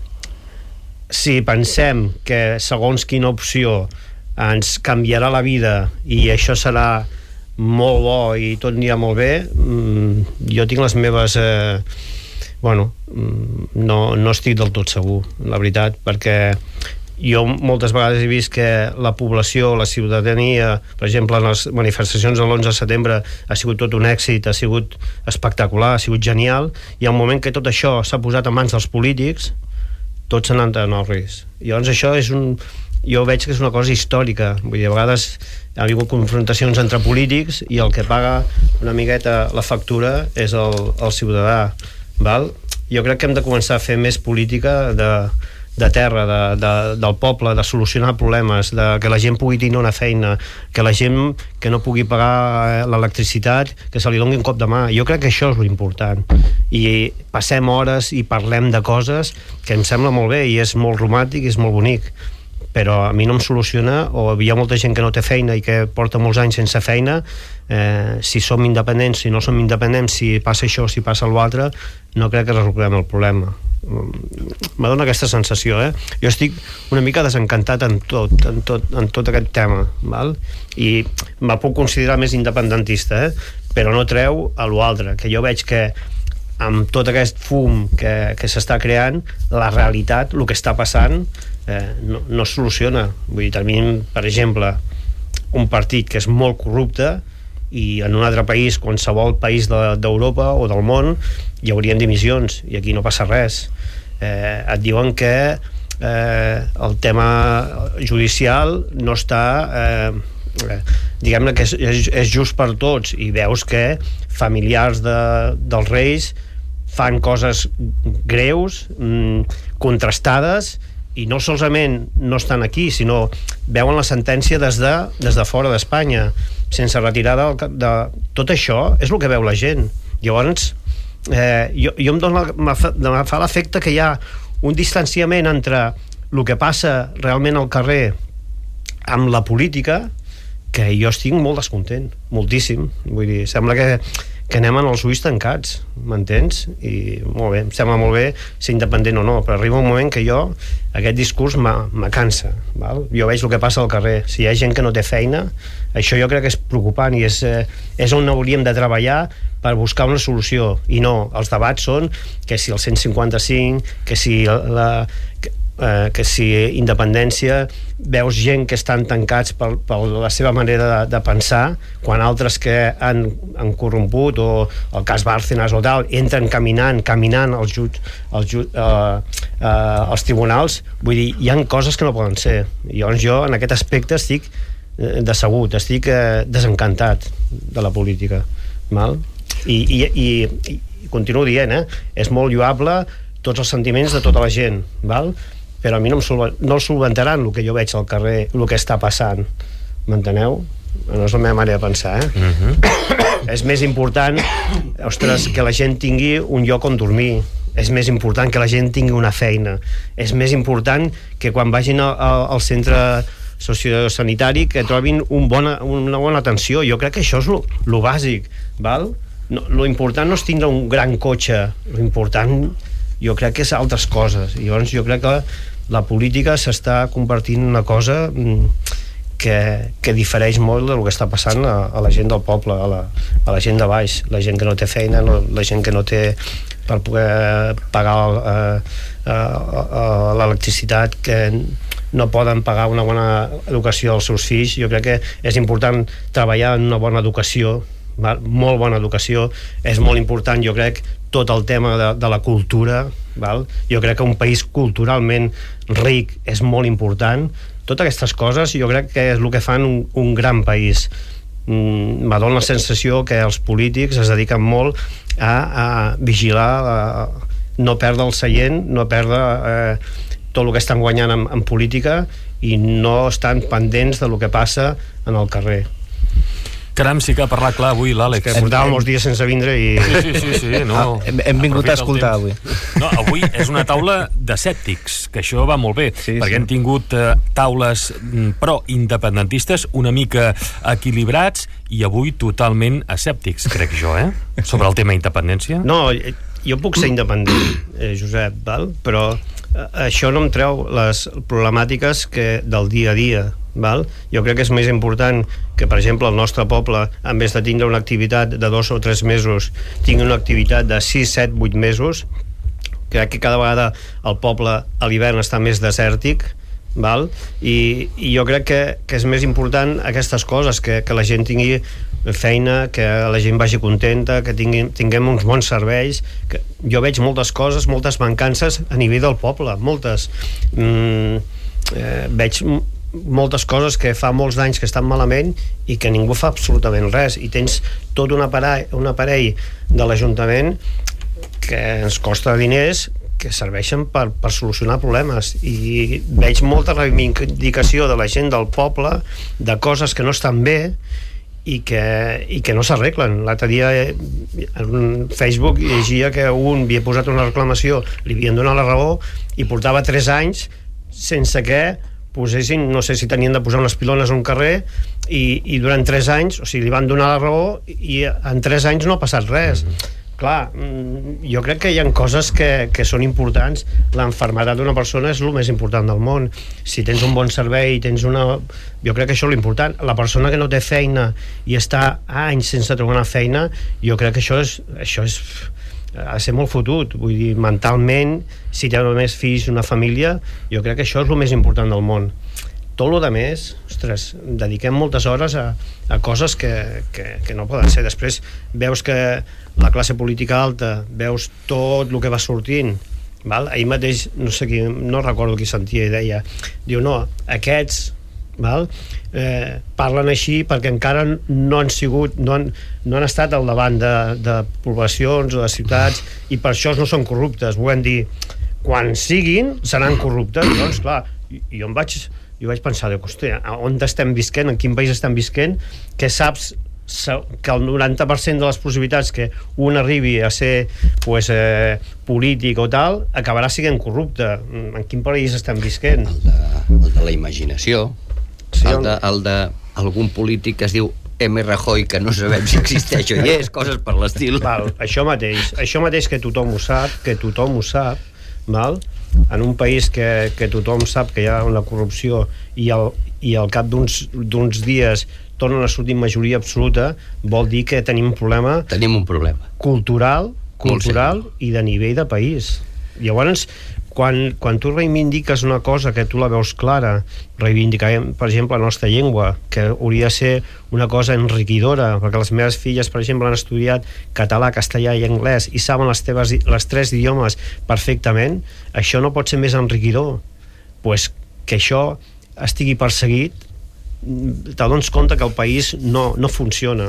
si pensem que segons quina opció ens canviarà la vida i això serà molt bo i tot anirà molt bé, mm, jo tinc les meves eh, bueno, no, no estic del tot segur, la veritat, perquè jo moltes vegades he vist que la població, la ciutadania, per exemple, en les manifestacions de l'onze de setembre ha sigut tot un èxit, ha sigut espectacular, ha sigut genial, i al moment que tot això s'ha posat en mans dels polítics, tots se n'han d'anar al risc. Llavors això és un... jo veig que és una cosa històrica, vull dir, a vegades ha hagut confrontacions entre polítics i el que paga una miqueta la factura és el, el ciutadà. Val? Jo crec que hem de començar a fer més política de, de terra, de, de, del poble, de solucionar problemes, de que la gent pugui tenir una feina, que la gent que no pugui pagar l'electricitat, que se li doni un cop de mà. Jo crec que això és l'important. I passem hores i parlem de coses que em sembla molt bé i és molt romàntic i és molt bonic, però a mi no em soluciona, o hi ha molta gent que no té feina i que porta molts anys sense feina. Eh, si som independents, si no som independents, si passa això, si passa l'altre, no crec que resolguem el problema. M'adona aquesta sensació, eh? Jo estic una mica desencantat en tot, en tot, en tot aquest tema, val? I me puc considerar més independentista, eh? Però no treu a l'altre, que jo veig que amb tot aquest fum que, que s'està creant, la realitat, el que està passant, eh, no, no es soluciona. Vull dir, tenim, per exemple, un partit que és molt corrupte, i en un altre país, qualsevol país d'Europa o del món, hi haurien dimissions, i aquí no passa res. Eh, et diuen que eh, el tema judicial no està... Eh, diguem-ne que és, és, és just per tots, i veus que familiars de, dels reis fan coses greus, mm, contrastades, i no solament no estan aquí, sinó veuen la sentència des de, des de fora d'Espanya, sense retirar de, de... Tot això és el que veu la gent. Llavors, eh, jo, jo em, dona, em fa l'efecte que hi ha un distanciament entre el que passa realment al carrer amb la política, que jo estic molt descontent, moltíssim. Vull dir, sembla que, que anem amb els ulls tancats, m'entens? I molt bé, em sembla molt bé ser independent o no, però arriba un moment que jo, aquest discurs me cansa, val? Jo veig el que passa al carrer. Si hi ha gent que no té feina, això jo crec que és preocupant i és, eh, és on hauríem de treballar per buscar una solució. I no, els debats són que si el cent cinquanta-cinc, que si la... Que, Eh, que si independència, veus gent que estan tancats per, per la seva manera de, de pensar, quan altres que han, han corromput, o el cas Bárcenas o tal, entren caminant, caminant als, jut, als, jut, eh, eh, als tribunals. Vull dir, hi ha coses que no poden ser. I llavors jo en aquest aspecte estic eh, decebut, estic eh, desencantat de la política, val? I, i, i, i continuo dient, eh? És molt lloable tots els sentiments de tota la gent, val? Però a mi no, em no el solventaran el que jo veig al carrer, el que està passant, m'enteneu? No és la meva manera de pensar, eh? Uh-huh. És més important, ostres, que la gent tingui un lloc on dormir, és més important que la gent tingui una feina, és més important que quan vagin a, a, al centre sociosanitari que trobin un bona, una bona atenció. Jo crec que això és lo, lo bàsic, val? No, lo important no és tindre un gran cotxe, lo important jo crec que és altres coses. I llavors jo crec que la política s'està convertint en una cosa que, que difereix molt del que està passant a, a la gent del poble, a la, a la gent de baix, la gent que no té feina, no, la gent que no té per poder pagar eh, eh, l'electricitat, que no poden pagar una bona educació als seus fills. Jo crec que és important treballar en una bona educació, molt bona educació. És molt important, jo crec, tot el tema de, de la cultura, val? Jo crec que un país culturalment ric és molt important. Totes aquestes coses jo crec que és el que fan un, un gran país. Mm, me dona la sensació que els polítics es dediquen molt a, a vigilar, a no perdre el seient, no perdre eh, tot el que estan guanyant en, en política, i no estan pendents de lo que passa en el carrer. Caram, sí que ha parlat clar avui l'Àlex. Que portàvem molts dies sense vindre i... Sí, sí, sí, sí no. Ah, hem, hem vingut a escoltar avui. No, avui és una taula d'escèptics, que això va molt bé, sí, perquè sí. Hem tingut eh, taules pro-independentistes una mica equilibrats i avui totalment escèptics, crec jo, eh? Sobre el tema independència. No, jo puc ser independent, eh, Josep, val? Però eh, això no em treu les problemàtiques que del dia a dia, val? Jo crec que és més important que, per exemple, el nostre poble, en vez de tindre una activitat de dos o tres mesos, tingui una activitat de sis, set, vuit mesos. Crec que cada vegada el poble a l'hivern està més desèrtic, val? I, i jo crec que, que és més important aquestes coses, que, que la gent tingui feina, que la gent vagi contenta, que tingui, tinguem uns bons serveis. Que jo veig moltes coses, moltes mancances a nivell del poble, moltes. Mm, eh, veig moltes coses que fa molts anys que estan malament i que ningú fa absolutament res, i tens tot un aparell, un aparell de l'Ajuntament que ens costa diners, que serveixen per, per solucionar problemes, i veig molta reivindicació de la gent del poble de coses que no estan bé i que, i que no s'arreglen. L'altre dia en Facebook llegia que un havia posat una reclamació, li havien donat la raó, i portava tres anys sense que posessin, no sé si tenien de posar unes pilones a un carrer, i, i durant tres anys, o sigui, li van donar la raó i en tres anys no ha passat res. Mm-hmm. Clar, jo crec que hi ha coses que, que són importants. L'enfermetat d'una persona és el més important del món. Si tens un bon servei, tens una... Jo crec que això és l'important. La persona que no té feina i està anys sense trobar una feina, jo crec que això és... Això és ha de ser molt fotut, vull dir, mentalment, si té més fills, una família, jo crec que això és el més important del món. Tot el que més, ostres, dediquem moltes hores a, a coses que, que, que no poden ser. Després veus que la classe política alta, veus tot el que va sortint, val? Ahir mateix, no sé qui, no recordo qui sentia i deia, diu, no, aquests, val? Eh, parlen així perquè encara no han sigut, no han, no han estat al davant de, de poblacions o de ciutats, i per això no són corruptes. Volem dir, quan siguin, seran corruptes. Doncs, clar, jo em vaig, jo vaig pensar, de, hòstia, on estem visquent, en quin país estem visquent, que saps que el noranta per cent de les possibilitats que un arribi a ser pues, eh, polític o tal, acabarà sent corrupte. En quin país estem visquent? El de, el de la imaginació, sí, el, de, el de algun polític que es diu M. Rajoy, que no sabem si existeix o hi és, coses per l'estil. Val, això mateix, això mateix que tothom ho sap, que tothom ho sap, val? En un país que, que tothom sap que hi ha una corrupció i al, i al cap d'uns d'uns dies tornen a sortir majoria absoluta, vol dir que tenim un problema... Tenim un problema. Cultural, cultural i de nivell de país. Llavors, quan, quan tu reivindiques una cosa que tu la veus clara, reivindicarem, per exemple, la nostra llengua, que hauria de ser una cosa enriquidora, perquè les meves filles, per exemple, han estudiat català, castellà i anglès i saben les teves les tres idiomes perfectament, això no pot ser més enriquidor. Pues que això estigui perseguit, te dones compte que el país no, no funciona.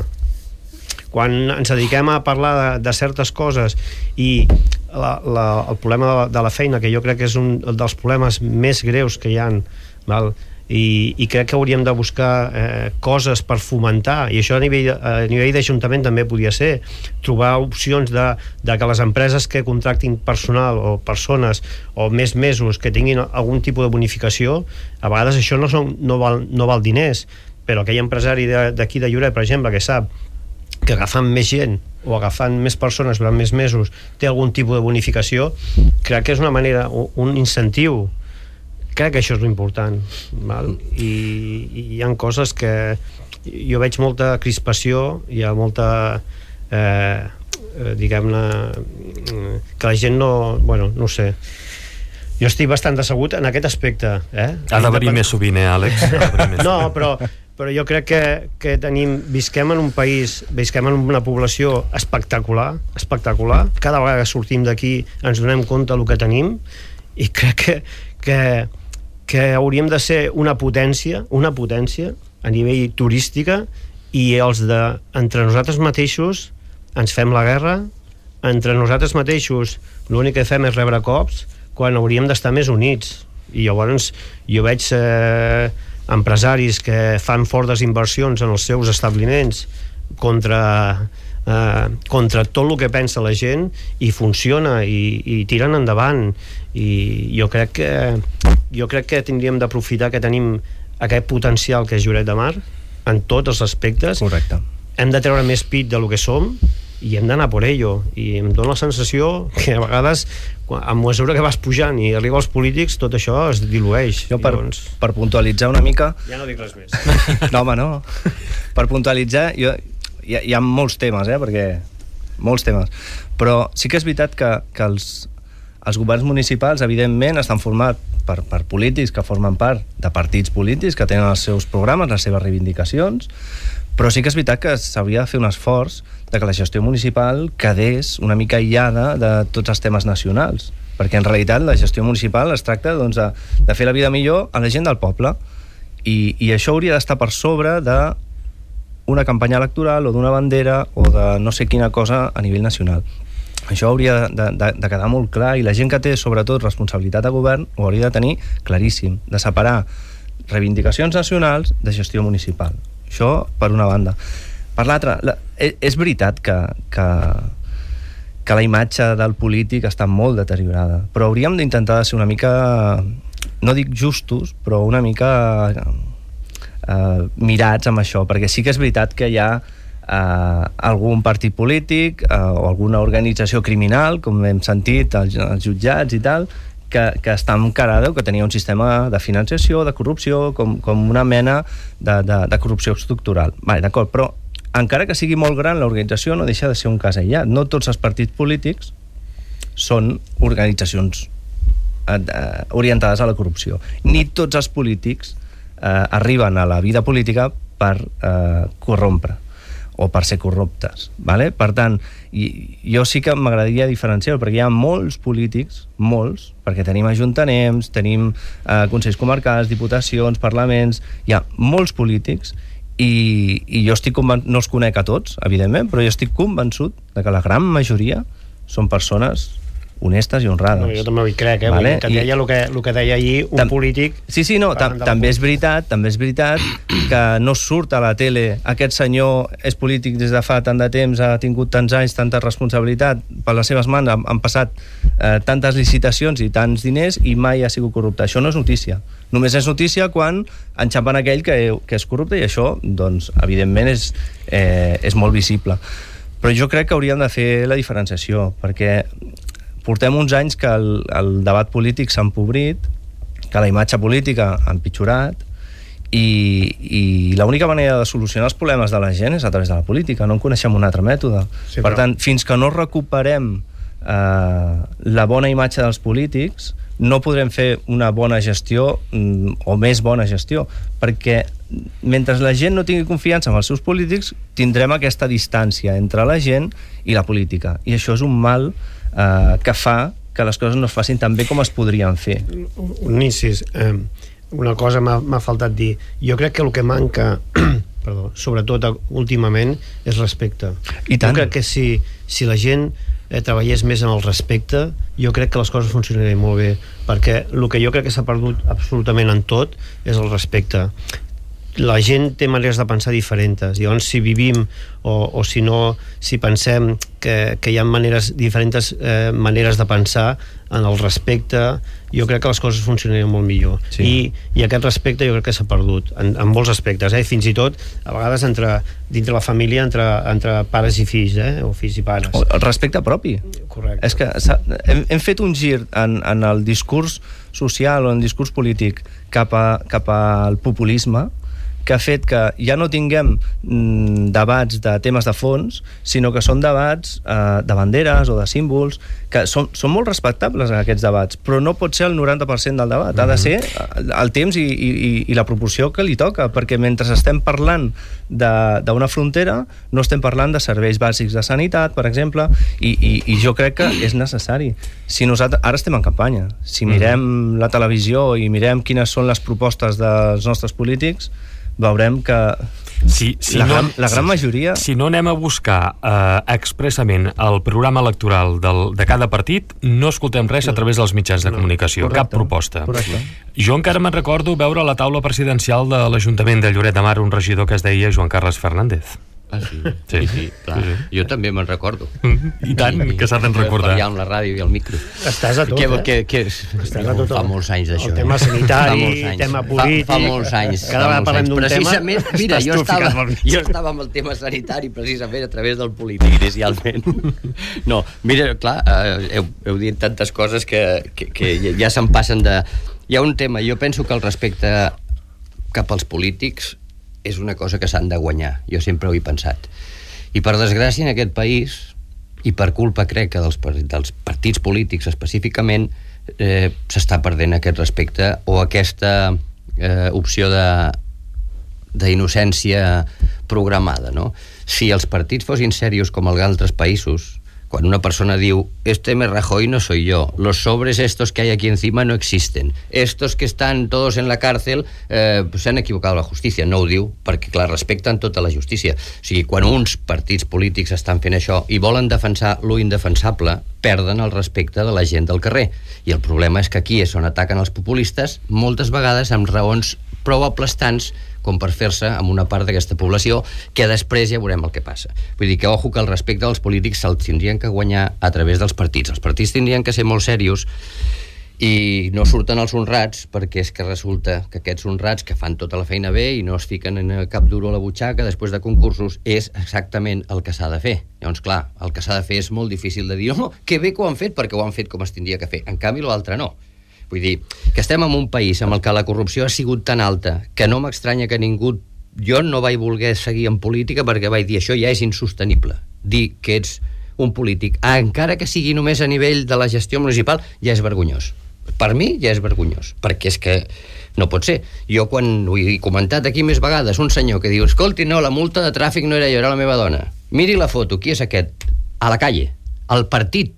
Quan ens dediquem a parlar de, de certes coses i la, la, el problema de la, de la feina, que jo crec que és un dels problemes més greus que hi ha, val? I, i crec que hauríem de buscar eh, coses per fomentar, i això a nivell, a nivell d'Ajuntament també podria ser, trobar opcions de, de que les empreses que contractin personal o persones o més mesos que tinguin algun tipus de bonificació, a vegades això no, són, no, val, no val diners, però aquell empresari d'aquí de Lloret, per exemple, que sap que agafant més gent o agafant més persones durant més mesos té algun tipus de bonificació, crec que és una manera, un incentiu. Crec que això és l'important, val? I, i hi ha coses que jo veig molta crispació, hi ha molta eh, diguem-ne que la gent no, bueno, no sé, jo estic bastant decebut en aquest aspecte, eh? Ha de venir més sovint, eh, Àlex? No, però, però jo crec que, que tenim, visquem en un país, visquem en una població espectacular, espectacular, cada vegada que sortim d'aquí ens donem compte del que tenim, i crec que, que que hauríem de ser una potència, una potència a nivell turística, i els de, entre nosaltres mateixos ens fem la guerra, entre nosaltres mateixos l'únic que fem és rebre cops, quan hauríem d'estar més units. I llavors jo veig eh, empresaris que fan fortes inversions en els seus establiments contra, eh, contra tot el que pensa la gent, i funciona, i, i tiren endavant. I jo crec que jo crec que tindríem d'aprofitar que tenim aquest potencial que és Lloret de Mar en tots els aspectes. Correcte. Hem de treure més pit de lo que som i hem d'anar por ello, i em dóna la sensació que a vegades a mesura que vas pujant i arriba als polítics tot això es dilueix. Jo per, llavors... per puntualitzar una mica... Ja no dic res més. No, home, no. Per puntualitzar, jo, hi, ha, hi ha molts temes, eh, perquè... molts temes. Però sí que és veritat que, que els, els governs municipals, evidentment, estan formats per, per polítics que formen part de partits polítics, que tenen els seus programes, les seves reivindicacions, però sí que és veritat que s'hauria de fer un esforç de que la gestió municipal quedés una mica aïllada de tots els temes nacionals, perquè en realitat la gestió municipal es tracta, doncs, de, de fer la vida millor a la gent del poble, i, i això hauria d'estar per sobre de una campanya electoral o d'una bandera o de no sé quina cosa a nivell nacional. Això hauria de, de, de quedar molt clar, i la gent que té sobretot responsabilitat de govern ho hauria de tenir claríssim, de separar reivindicacions nacionals de gestió municipal. Això per una banda. Per l'altra, la, és, és veritat que, que, que la imatge del polític està molt deteriorada, però hauríem d'intentar ser una mica, no dic justos, però una mica eh, mirats amb això, perquè sí que és veritat que hi ha Uh, algun partit polític uh, o alguna organització criminal, com hem sentit als, als jutjats i tal, que, que està encarada, que tenia un sistema de financiació, de corrupció, com, com una mena de, de, de corrupció estructural. Vale, d'acord, però encara que sigui molt gran l'organització, no deixa de ser un cas aïllat. No tots els partits polítics són organitzacions uh, uh, orientades a la corrupció. Ni tots els polítics uh, arriben a la vida política per uh, corrompre o per ser corruptes, vale? Per tant, i, jo sí que m'agradaria diferenciar, perquè hi ha molts polítics, molts, perquè tenim ajuntaments, tenim eh, consells comarcals, diputacions, parlaments, hi ha molts polítics, i, i jo estic convençut, no els conec a tots, evidentment, però jo estic convençut de que la gran majoria són persones honestes i honrades. No, jo també ho crec, eh? Vale? Que deia el que, el que deia ahir un tam... polític... Sí, sí, no, tam també és veritat, també és veritat que no surt a la tele aquest senyor és polític des de fa tant de temps, ha tingut tants anys, tanta responsabilitat, per les seves mans han, han passat eh, tantes licitacions i tants diners i mai ha sigut corrupte. Això no és notícia. Només és notícia quan enxampen aquell que, que és corrupte, i això, doncs, evidentment, és, eh, és molt visible. Però jo crec que hauríem de fer la diferenciació, perquè portem uns anys que el, el debat polític s'ha empobrit, que la imatge política ha empitjorat, i, i l'única manera de solucionar els problemes de la gent és a través de la política, no en coneixem un altre mètode. Sí, per però... tant, fins que no recuperem eh, la bona imatge dels polítics, no podrem fer una bona gestió o més bona gestió, perquè mentre la gent no tingui confiança en els seus polítics, tindrem aquesta distància entre la gent i la política, i això és un mal eh, que fa que les coses no es facin tan bé com es podrien fer. Un incís, eh, una cosa m'ha faltat dir. Jo crec que el que manca perdó, sobretot últimament és respecte. I tant. Jo crec que si, si la gent eh, treballés més en el respecte, jo crec que les coses funcionarien molt bé, perquè el que jo crec que s'ha perdut absolutament en tot és el respecte. La gent té maneres de pensar diferents, i llavors si vivim o, o si no, si pensem que, que hi ha maneres, diferents eh, maneres de pensar en el respecte, jo crec que les coses funcionarien molt millor. Sí. I, i aquest respecte jo crec que s'ha perdut en, en molts aspectes, eh? Fins i tot a vegades entre, dintre la família entre, entre pares i fills, eh? O fills i pares. O el respecte propi. Correcte. És que hem, hem fet un gir en, en el discurs social o en el discurs polític cap, a, cap al populisme, que ha fet que ja no tinguem mm, debats de temes de fons, sinó que són debats eh, de banderes o de símbols, que són, són molt respectables aquests debats, però no pot ser el noranta per cent del debat. Mm-hmm. Ha de ser el temps i, i, i la proporció que li toca, perquè mentre estem parlant d'una frontera, no estem parlant de serveis bàsics de sanitat, per exemple, i, i, i jo crec que és necessari. Si nosaltres, ara estem en campanya, si mirem mm-hmm. la televisió i mirem quines són les propostes dels nostres polítics, veurem que si, si la, no, gran, la gran majoria... Si no anem a buscar eh, expressament el programa electoral del, de cada partit, no escoltem res a través dels mitjans de comunicació, correcte, cap proposta. Correcte. Jo encara me'n recordo veure a la taula presidencial de l'Ajuntament de Lloret de Mar un regidor que es deia Joan Carles Fernández. Ah, sí? Sí, sí, sí, clar. Sí, sí. Jo també me'n recordo. I tant, I, que s'ha d'en recordar. Allà amb la ràdio i el micro. Estàs a tot, que, eh? Que, que és... Estàs a tot. Fa molts anys d'això. El tema sanitari, el tema polític... Fa, fa molts anys. Cada vegada parlem d'un tema... Precisament, mira, jo estava, jo estava amb el tema sanitari precisament a través del polític, inicialment. No, mira, clar, eh, heu, heu dit tantes coses que, que, que ja se'n passen de... Hi ha un tema, jo penso que el respecte cap als polítics és una cosa que s'han de guanyar. Jo sempre ho he pensat. I per desgràcia en aquest país, i per culpa crec que dels, dels partits polítics específicament, eh, s'està perdent aquest respecte o aquesta eh, opció de d'innocència programada, no? Si els partits fossin serios com els altres països, quan una persona diu este me Rajoy no soy yo, los sobres estos que hay aquí encima no existen, estos que están todos en la cárcel eh, se han equivocado la justícia, no ho diu perquè clar, respecten tota la justícia. O sigui, quan uns partits polítics estan fent això i volen defensar lo indefensable, perden el respecte de la gent del carrer, i el problema és que aquí és on ataquen els populistes, moltes vegades amb raons prou aplastants com per fer-se amb una part d'aquesta població, que després ja veurem el que passa. Vull dir que, ojo, que el respecte dels polítics se'l tindrien que guanyar a través dels partits. Els partits tindrien que ser molt serios i no surten els honrats, perquè és que resulta que aquests honrats que fan tota la feina bé i no es fiquen en cap duro a la butxaca després de concursos és exactament el que s'ha de fer. Llavors, clar, el que s'ha de fer és molt difícil de dir no, que bé que ho han fet perquè ho han fet com es tindria que fer. En canvi, l'altre no. Vull dir, que estem en un país amb el que la corrupció ha sigut tan alta que no m'estranya que ningú... Jo no vaig voler seguir en política perquè vaig dir això ja és insostenible. Dir que ets un polític, encara que sigui només a nivell de la gestió municipal, ja és vergonyós. Per mi ja és vergonyós, perquè és que no pot ser. Jo quan ho he comentat aquí més vegades, un senyor que diu, escolti, no, la multa de tràfic no era jo, era la meva dona. Miri la foto, qui és aquest? A la calle, al partit.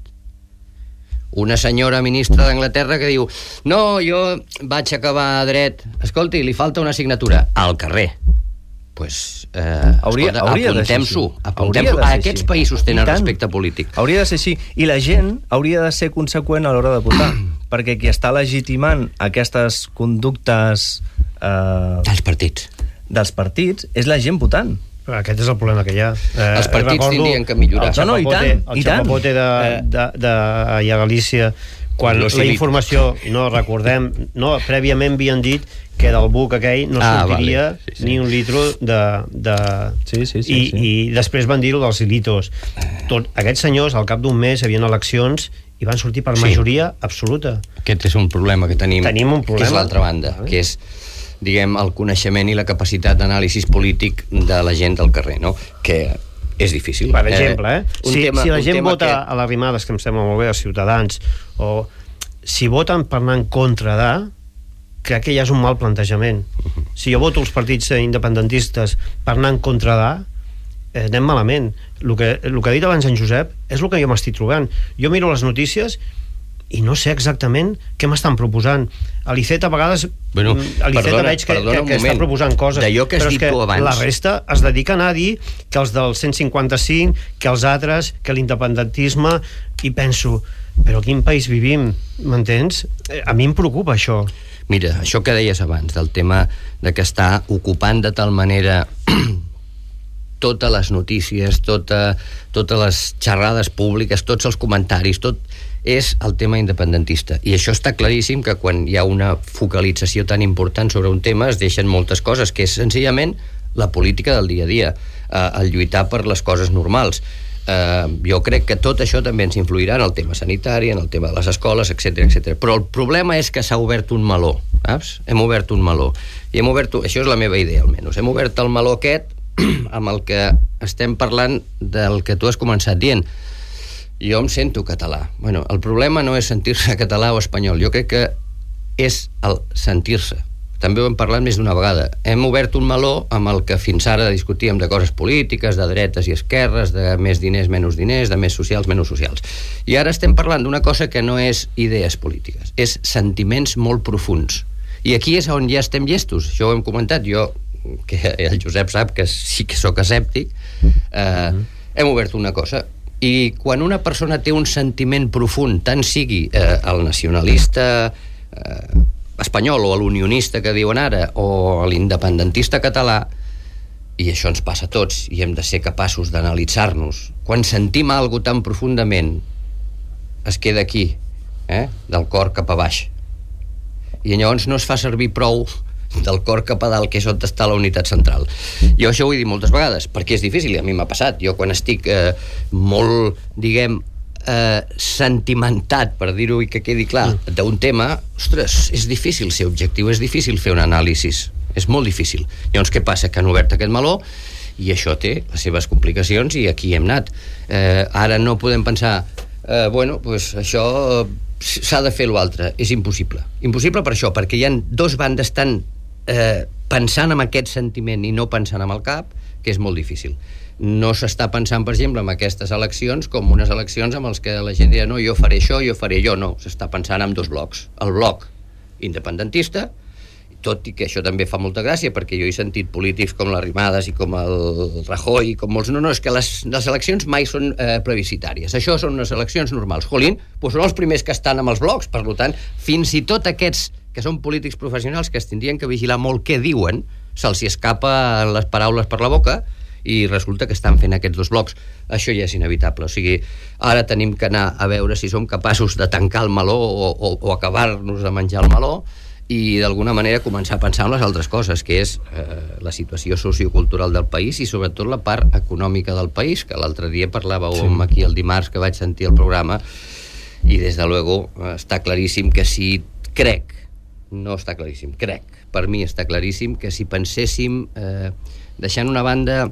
Una senyora ministra d'Anglaterra que diu no, jo vaig acabar dret, escolti, li falta una assignatura al carrer. pues, eh, hauria, escolta, hauria apuntem-s'ho. Apuntem Hauria de ser Aquests així. països tenen I tant. respecte polític. Hauria de ser així. I la gent hauria de ser conseqüent a l'hora de votar, perquè qui està legitimant aquestes conductes eh, Els partits. dels partits és la gent votant. Aquest és el problema que hi ha. Eh, Els partits recordo tindrien que millorar. El No, no, i tant, chapapote, i el tant. chapapote de, Eh. de, de, de a Galícia, quan Los la Civit. informació, no recordem, no, prèviament havien dit que del buc aquell no Ah, sortiria vale. Sí, sí. ni un litro de... de... Sí, sí, sí, I, sí. I després van dir-ho dels litos. Tot, aquests senyors, al cap d'un mes, hi havia eleccions i van sortir per Sí. majoria absoluta. Aquest és un problema que tenim. Tenim un problema. Que és l'altra banda, Vale. que és, diguem, el coneixement i la capacitat d'anàlisi polític de la gent del carrer, no? Que és difícil. Per exemple, eh? un Si, tema, si la un gent tema vota que... a l'arribades, que em sembla molt bé, a Ciutadans, o si voten per anar en contra de, crec que ja és un mal plantejament. Si jo voto els partits independentistes per anar en contra de, eh, anem malament. El que, el que ha dit abans en Josep és el que jo m'estic trobant. Jo miro les notícies i no sé exactament què m'estan proposant. A l'I C E T a vegades Bueno, a l'I C E T perdona, veig que, perdona que, un que està moment. proposant coses, D'allò que has però és dit tu abans. la resta es dediquen a dir que els del cent cinquanta-cinc, que els altres, que l'independentisme, i penso, però quin país vivim, m'entens? Eh, A mi em preocupa això. Mira, això que deies abans, del tema de que està ocupant de tal manera totes les notícies, tota, totes les xerrades públiques, tots els comentaris, tot és el tema independentista. I això està claríssim, que quan hi ha una focalització tan important sobre un tema es deixen moltes coses, que és senzillament la política del dia a dia, eh, el lluitar per les coses normals. Eh, jo crec que tot això també ens influirà en el tema sanitari, en el tema de les escoles, etcètera, etcètera. Però el problema és que s'ha obert un meló, saps? Hem obert un meló. I hem obert, això és la meva idea, almenys. Hem obert el meló aquest amb el que estem parlant del que tu has començat dient. Jo em sento català. Bueno, el problema no és sentir-se català o espanyol. Jo crec que és el sentir-se. També ho hem parlat més d'una vegada. Hem obert un meló amb el que fins ara discutíem de coses polítiques, de dretes i esquerres, de més diners, menys diners, de més socials, menys socials. I ara estem parlant d'una cosa que no és idees polítiques, és sentiments molt profuns. I aquí és on ja estem llestos. Això ho hem comentat. Jo, que el Josep sap que sí que sóc escèptic, eh, mm. hem obert una cosa. I quan una persona té un sentiment profund, tant sigui eh, el nacionalista eh, espanyol o l'unionista que diuen ara, o l'independentista català, i això ens passa a tots, i hem de ser capaços d'analitzar-nos. Quan sentim alguna tan profundament, es queda aquí, eh? Del cor cap a baix. I llavors no es fa servir prou del cor cap a dalt, que és on està la unitat central. Jo això ho he dit moltes vegades, perquè és difícil, i a mi m'ha passat. Jo quan estic eh, molt, diguem, eh, sentimentat, per dir-ho i que quedi clar, mm. d'un tema, ostres, és difícil ser objectiu, és difícil fer un anàlisi, és molt difícil. Llavors què passa? Que han obert aquest meló i això té les seves complicacions i aquí hem anat. Eh, ara no podem pensar eh, bueno, pues això s'ha de fer l'altre, és impossible. Impossible per això, perquè hi ha dos bandes tan eh, pensant en aquest sentiment i no pensant en el cap, que és molt difícil. No s'està pensant, per exemple, en aquestes eleccions com unes eleccions amb els que la gent dirà no, jo faré això, jo faré allò, no. S'està pensant en dos blocs. El bloc independentista, tot i que això també fa molta gràcia, perquè jo he sentit polítics com l'Arribades i com el Rajoy, i com molts... No, no, és que les, les eleccions mai són eh, plebiscitàries. Això són unes eleccions normals. Jolín, doncs són els primers que estan amb els blocs, per tant, fins i tot aquests que són polítics professionals que es tindrien que vigilar molt què diuen, se'ls escapa les paraules per la boca i resulta que estan fent aquests dos blocs. Això ja és inevitable. O sigui, ara tenim que anar a veure si som capaços de tancar el meló o, o, o acabar-nos de menjar el meló i d'alguna manera començar a pensar en les altres coses, que és eh, la situació sociocultural del país i sobretot la part econòmica del país, que l'altre dia parlàveu sí. aquí el dimarts que vaig sentir el programa, i des de luego està claríssim que si crec, no està claríssim, crec, per mi està claríssim que si penséssim eh, deixant una banda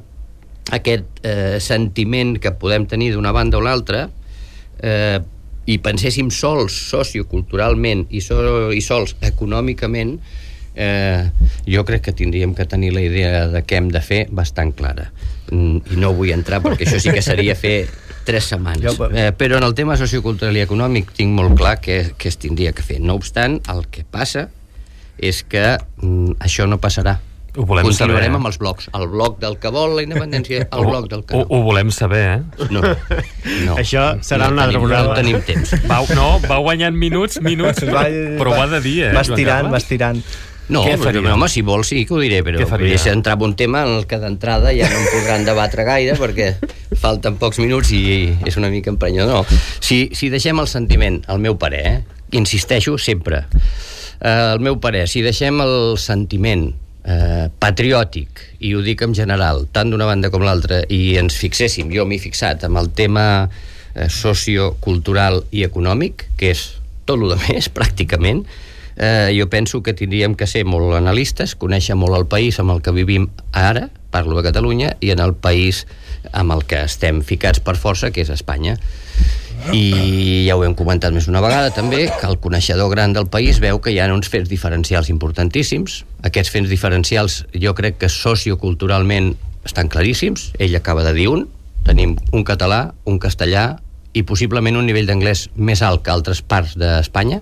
aquest eh, sentiment que podem tenir d'una banda o l'altra, eh, i penséssim sols socioculturalment i, so, i sols econòmicament, eh, jo crec que tindríem que tenir la idea de què hem de fer bastant clara. I no vull entrar perquè això sí que seria fer tres setmanes. Eh, però en el tema sociocultural i econòmic tinc molt clar que, que es tindria que fer. No obstant, el que passa és que mm, això no passarà. Ho volem Continuarem saber, amb els blocs. El bloc del que vol la independència, el bloc del que no. no. Ho, ho volem saber, eh? No, no. Això serà no un altre tenim, programa. No tenim temps. Va, no, va guanyant minuts, minuts, però ho ha de dir, eh? Vas tirant, vas tirant. No, Què però, faria? home, si vols sí que ho diré, però Què faria? podria entrar en un tema en el que d'entrada ja no em podran debatre gaire perquè falten pocs minuts i és una mica emprenyador. No. Si, si deixem el sentiment, el meu parer, eh? Insisteixo sempre, eh, el meu parer, si deixem el sentiment eh, patriòtic, i ho dic en general, tant d'una banda com l'altra, i ens fixéssim, jo m'he fixat, amb el tema eh, sociocultural i econòmic, que és tot el més, pràcticament, eh, jo penso que tindríem que ser molt analistes, conèixer molt el país amb el que vivim ara, parlo de Catalunya, i en el país amb el que estem ficats per força, que és Espanya. I ja ho hem comentat més d'una vegada també, que el coneixedor gran del país veu que hi ha uns fets diferencials importantíssims. Aquests fets diferencials jo crec que socioculturalment estan claríssims. Ell acaba de dir un, tenim un català, un castellà i possiblement un nivell d'anglès més alt que altres parts d'Espanya.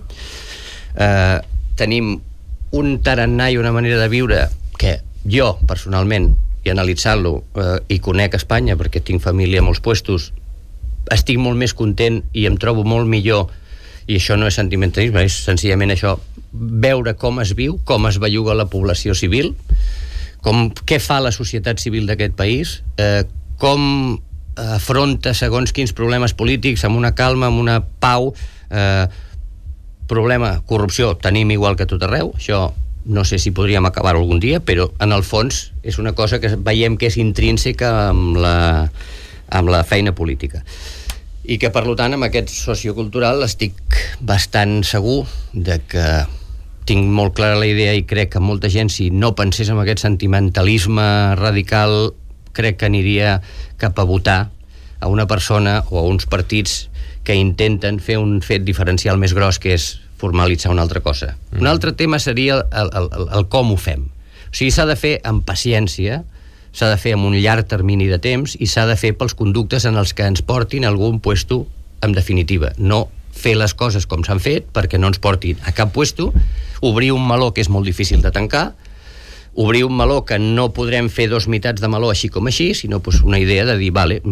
Eh, tenim un tarannà i una manera de viure que jo personalment, i analitzant-lo, eh, i conec Espanya perquè tinc família a molts puestos, estic molt més content i em trobo molt millor, i això no és sentimentalisme, és senzillament això, veure com es viu, com es belluga la població civil, com, què fa la societat civil d'aquest país, eh, com afronta segons quins problemes polítics amb una calma, amb una pau. Eh, problema, corrupció, tenim igual que tot arreu, això no sé si podríem acabar-ho algun dia, però en el fons és una cosa que veiem que és intrínseca amb la amb la feina política. I que, per tant, amb aquest sociocultural estic bastant segur de que tinc molt clara la idea i crec que molta gent, si no pensés en aquest sentimentalisme radical, crec que aniria cap a votar a una persona o a uns partits que intenten fer un fet diferencial més gros, que és formalitzar una altra cosa. Mm. Un altre tema seria el, el, el, el com ho fem. O sigui, s'ha de fer amb paciència, s'ha de fer amb un llarg termini de temps i s'ha de fer pels conductes en els que ens portin a algun puesto, en definitiva. No fer les coses com s'han fet perquè no ens portin a cap puesto, obrir un meló que és molt difícil de tancar, obrir un meló que no podrem fer dos meitats de meló així com així, sinó pues, una idea de dir, vale,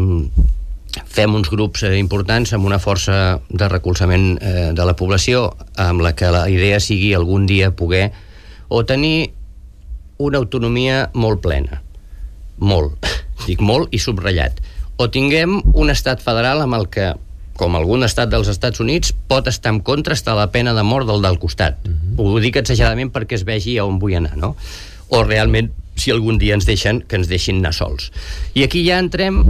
fem uns grups eh, importants amb una força de recolzament eh, de la població, amb la que la idea sigui algun dia poder o tenir una autonomia molt plena. Molt, dic molt i subratllat, o tinguem un estat federal amb el que, com algun estat dels Estats Units, pot estar en contra hasta la pena de mort del del costat. Mm-hmm. Ho dic exageradament perquè es vegi a on vull anar, no? O realment, si algun dia ens deixen, que ens deixin anar sols. I aquí ja entrem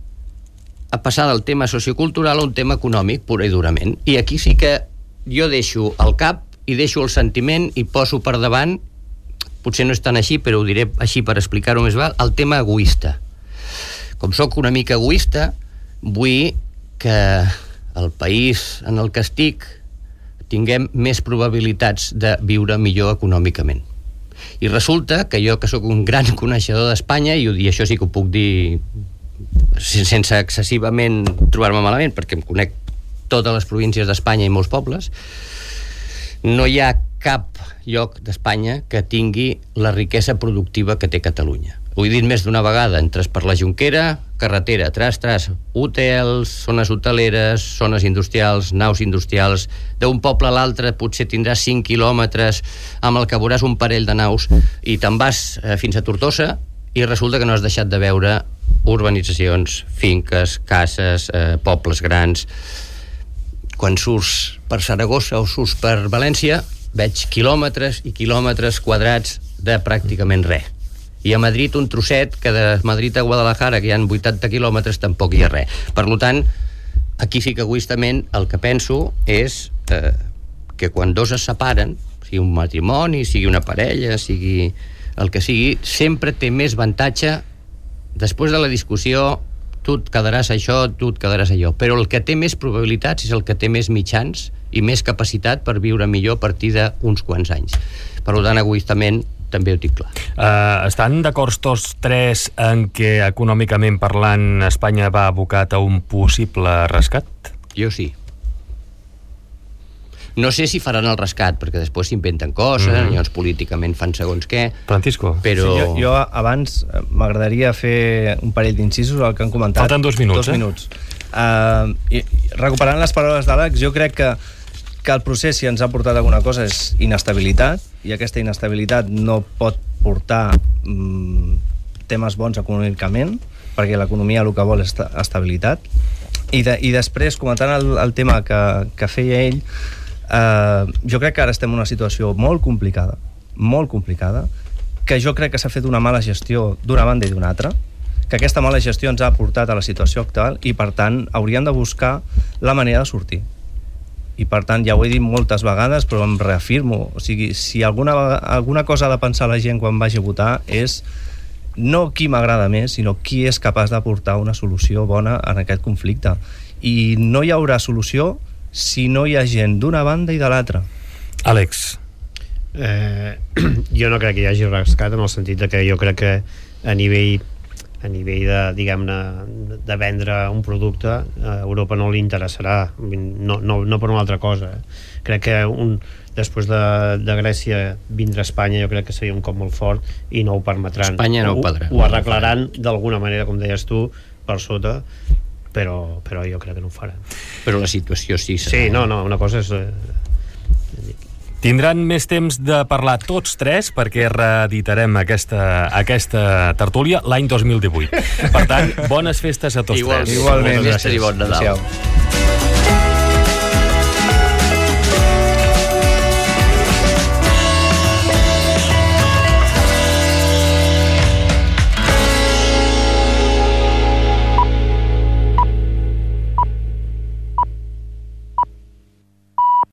a passar del tema sociocultural a un tema econòmic, pura i durament. I aquí sí que jo deixo el cap i deixo el sentiment i poso per davant, potser no és tan així, però ho diré així per explicar-ho més val, el tema egoista. Com sóc una mica egoista, vull que el país en el que estic tinguem més probabilitats de viure millor econòmicament. I resulta que jo, que sóc un gran coneixedor d'Espanya, i, i això sí que ho puc dir sense excessivament trobar-me malament, perquè em conec totes les províncies d'Espanya i molts pobles, no hi ha cap lloc d'Espanya que tingui la riquesa productiva que té Catalunya. Ho he dit més d'una vegada, entres per la Jonquera, carretera, tras, tras, hotels, zones hoteleres, zones industrials, naus industrials, d'un poble a l'altre potser tindràs cinc quilòmetres amb el que veuràs un parell de naus i te'n vas eh, fins a Tortosa i resulta que no has deixat de veure urbanitzacions, finques, cases, eh, pobles grans. Quan surts per Saragossa o surts per València, veig quilòmetres i quilòmetres quadrats de pràcticament res. I a Madrid un trosset, que de Madrid a Guadalajara, que hi ha vuitanta quilòmetres, tampoc hi ha res. Per tant, aquí sí que egoistament el que penso és eh, que quan dos es separen, sigui un matrimoni, sigui una parella, sigui el que sigui, sempre té més avantatge, després de la discussió, tu et quedaràs això, tu et quedaràs allò, però el que té més probabilitats és el que té més mitjans i més capacitat per viure millor a partir d'uns quants anys. Per tant, egoistament, també ho tinc clar. Uh, estan d'acord tots tres en què, econòmicament parlant, Espanya va abocat a un possible rescat? Jo sí. No sé si faran el rescat, perquè després s'inventen coses, mm. llavors políticament fan segons què. Francisco. Però... Sí, jo, jo abans m'agradaria fer un parell d'incisos al que han comentat. Falten dos minuts, dos eh? minuts. Uh, i, recuperant les paraules d'Àlex, jo crec que, que el procés, si ens ha portat alguna cosa, és inestabilitat, i aquesta inestabilitat no pot portar mm, temes bons econòmicament, perquè l'economia el que vol és estabilitat. I, de, i després, comentant el, el tema que, que feia ell, eh, jo crec que ara estem en una situació molt complicada, molt complicada, que jo crec que s'ha fet una mala gestió d'una banda i d'una altra, que aquesta mala gestió ens ha portat a la situació actual i, per tant, hauríem de buscar la manera de sortir. I, per tant, ja ho he dit moltes vegades, però em reafirmo. O sigui, si alguna, alguna cosa ha de pensar la gent quan vagi a votar és no qui m'agrada més, sinó qui és capaç d'aportar una solució bona en aquest conflicte. I no hi haurà solució si no hi ha gent d'una banda i de l'altra. Àlex. Eh, jo no crec que hi hagi rescat, en el sentit de que jo crec que a nivell a nivell de, diguem-ne, de vendre un producte, a Europa no li interessarà, no, no, no per una altra cosa. Crec que un, després de, de Grècia vindre a Espanya jo crec que seria un cop molt fort i no ho permetran. Espanya no ho podrà. Ho, ho arreglaran d'alguna manera, com deies tu, per sota, però, però jo crec que no ho faran. Però la situació sí serà... Sí, no, no, una cosa és... Eh, Tindran més temps de parlar tots tres perquè reeditarem aquesta, aquesta tertúlia l'any dos mil divuit. Per tant, bones festes a tots Igual, tres. Igualment. Bones festes i bon Nadal. Adéu.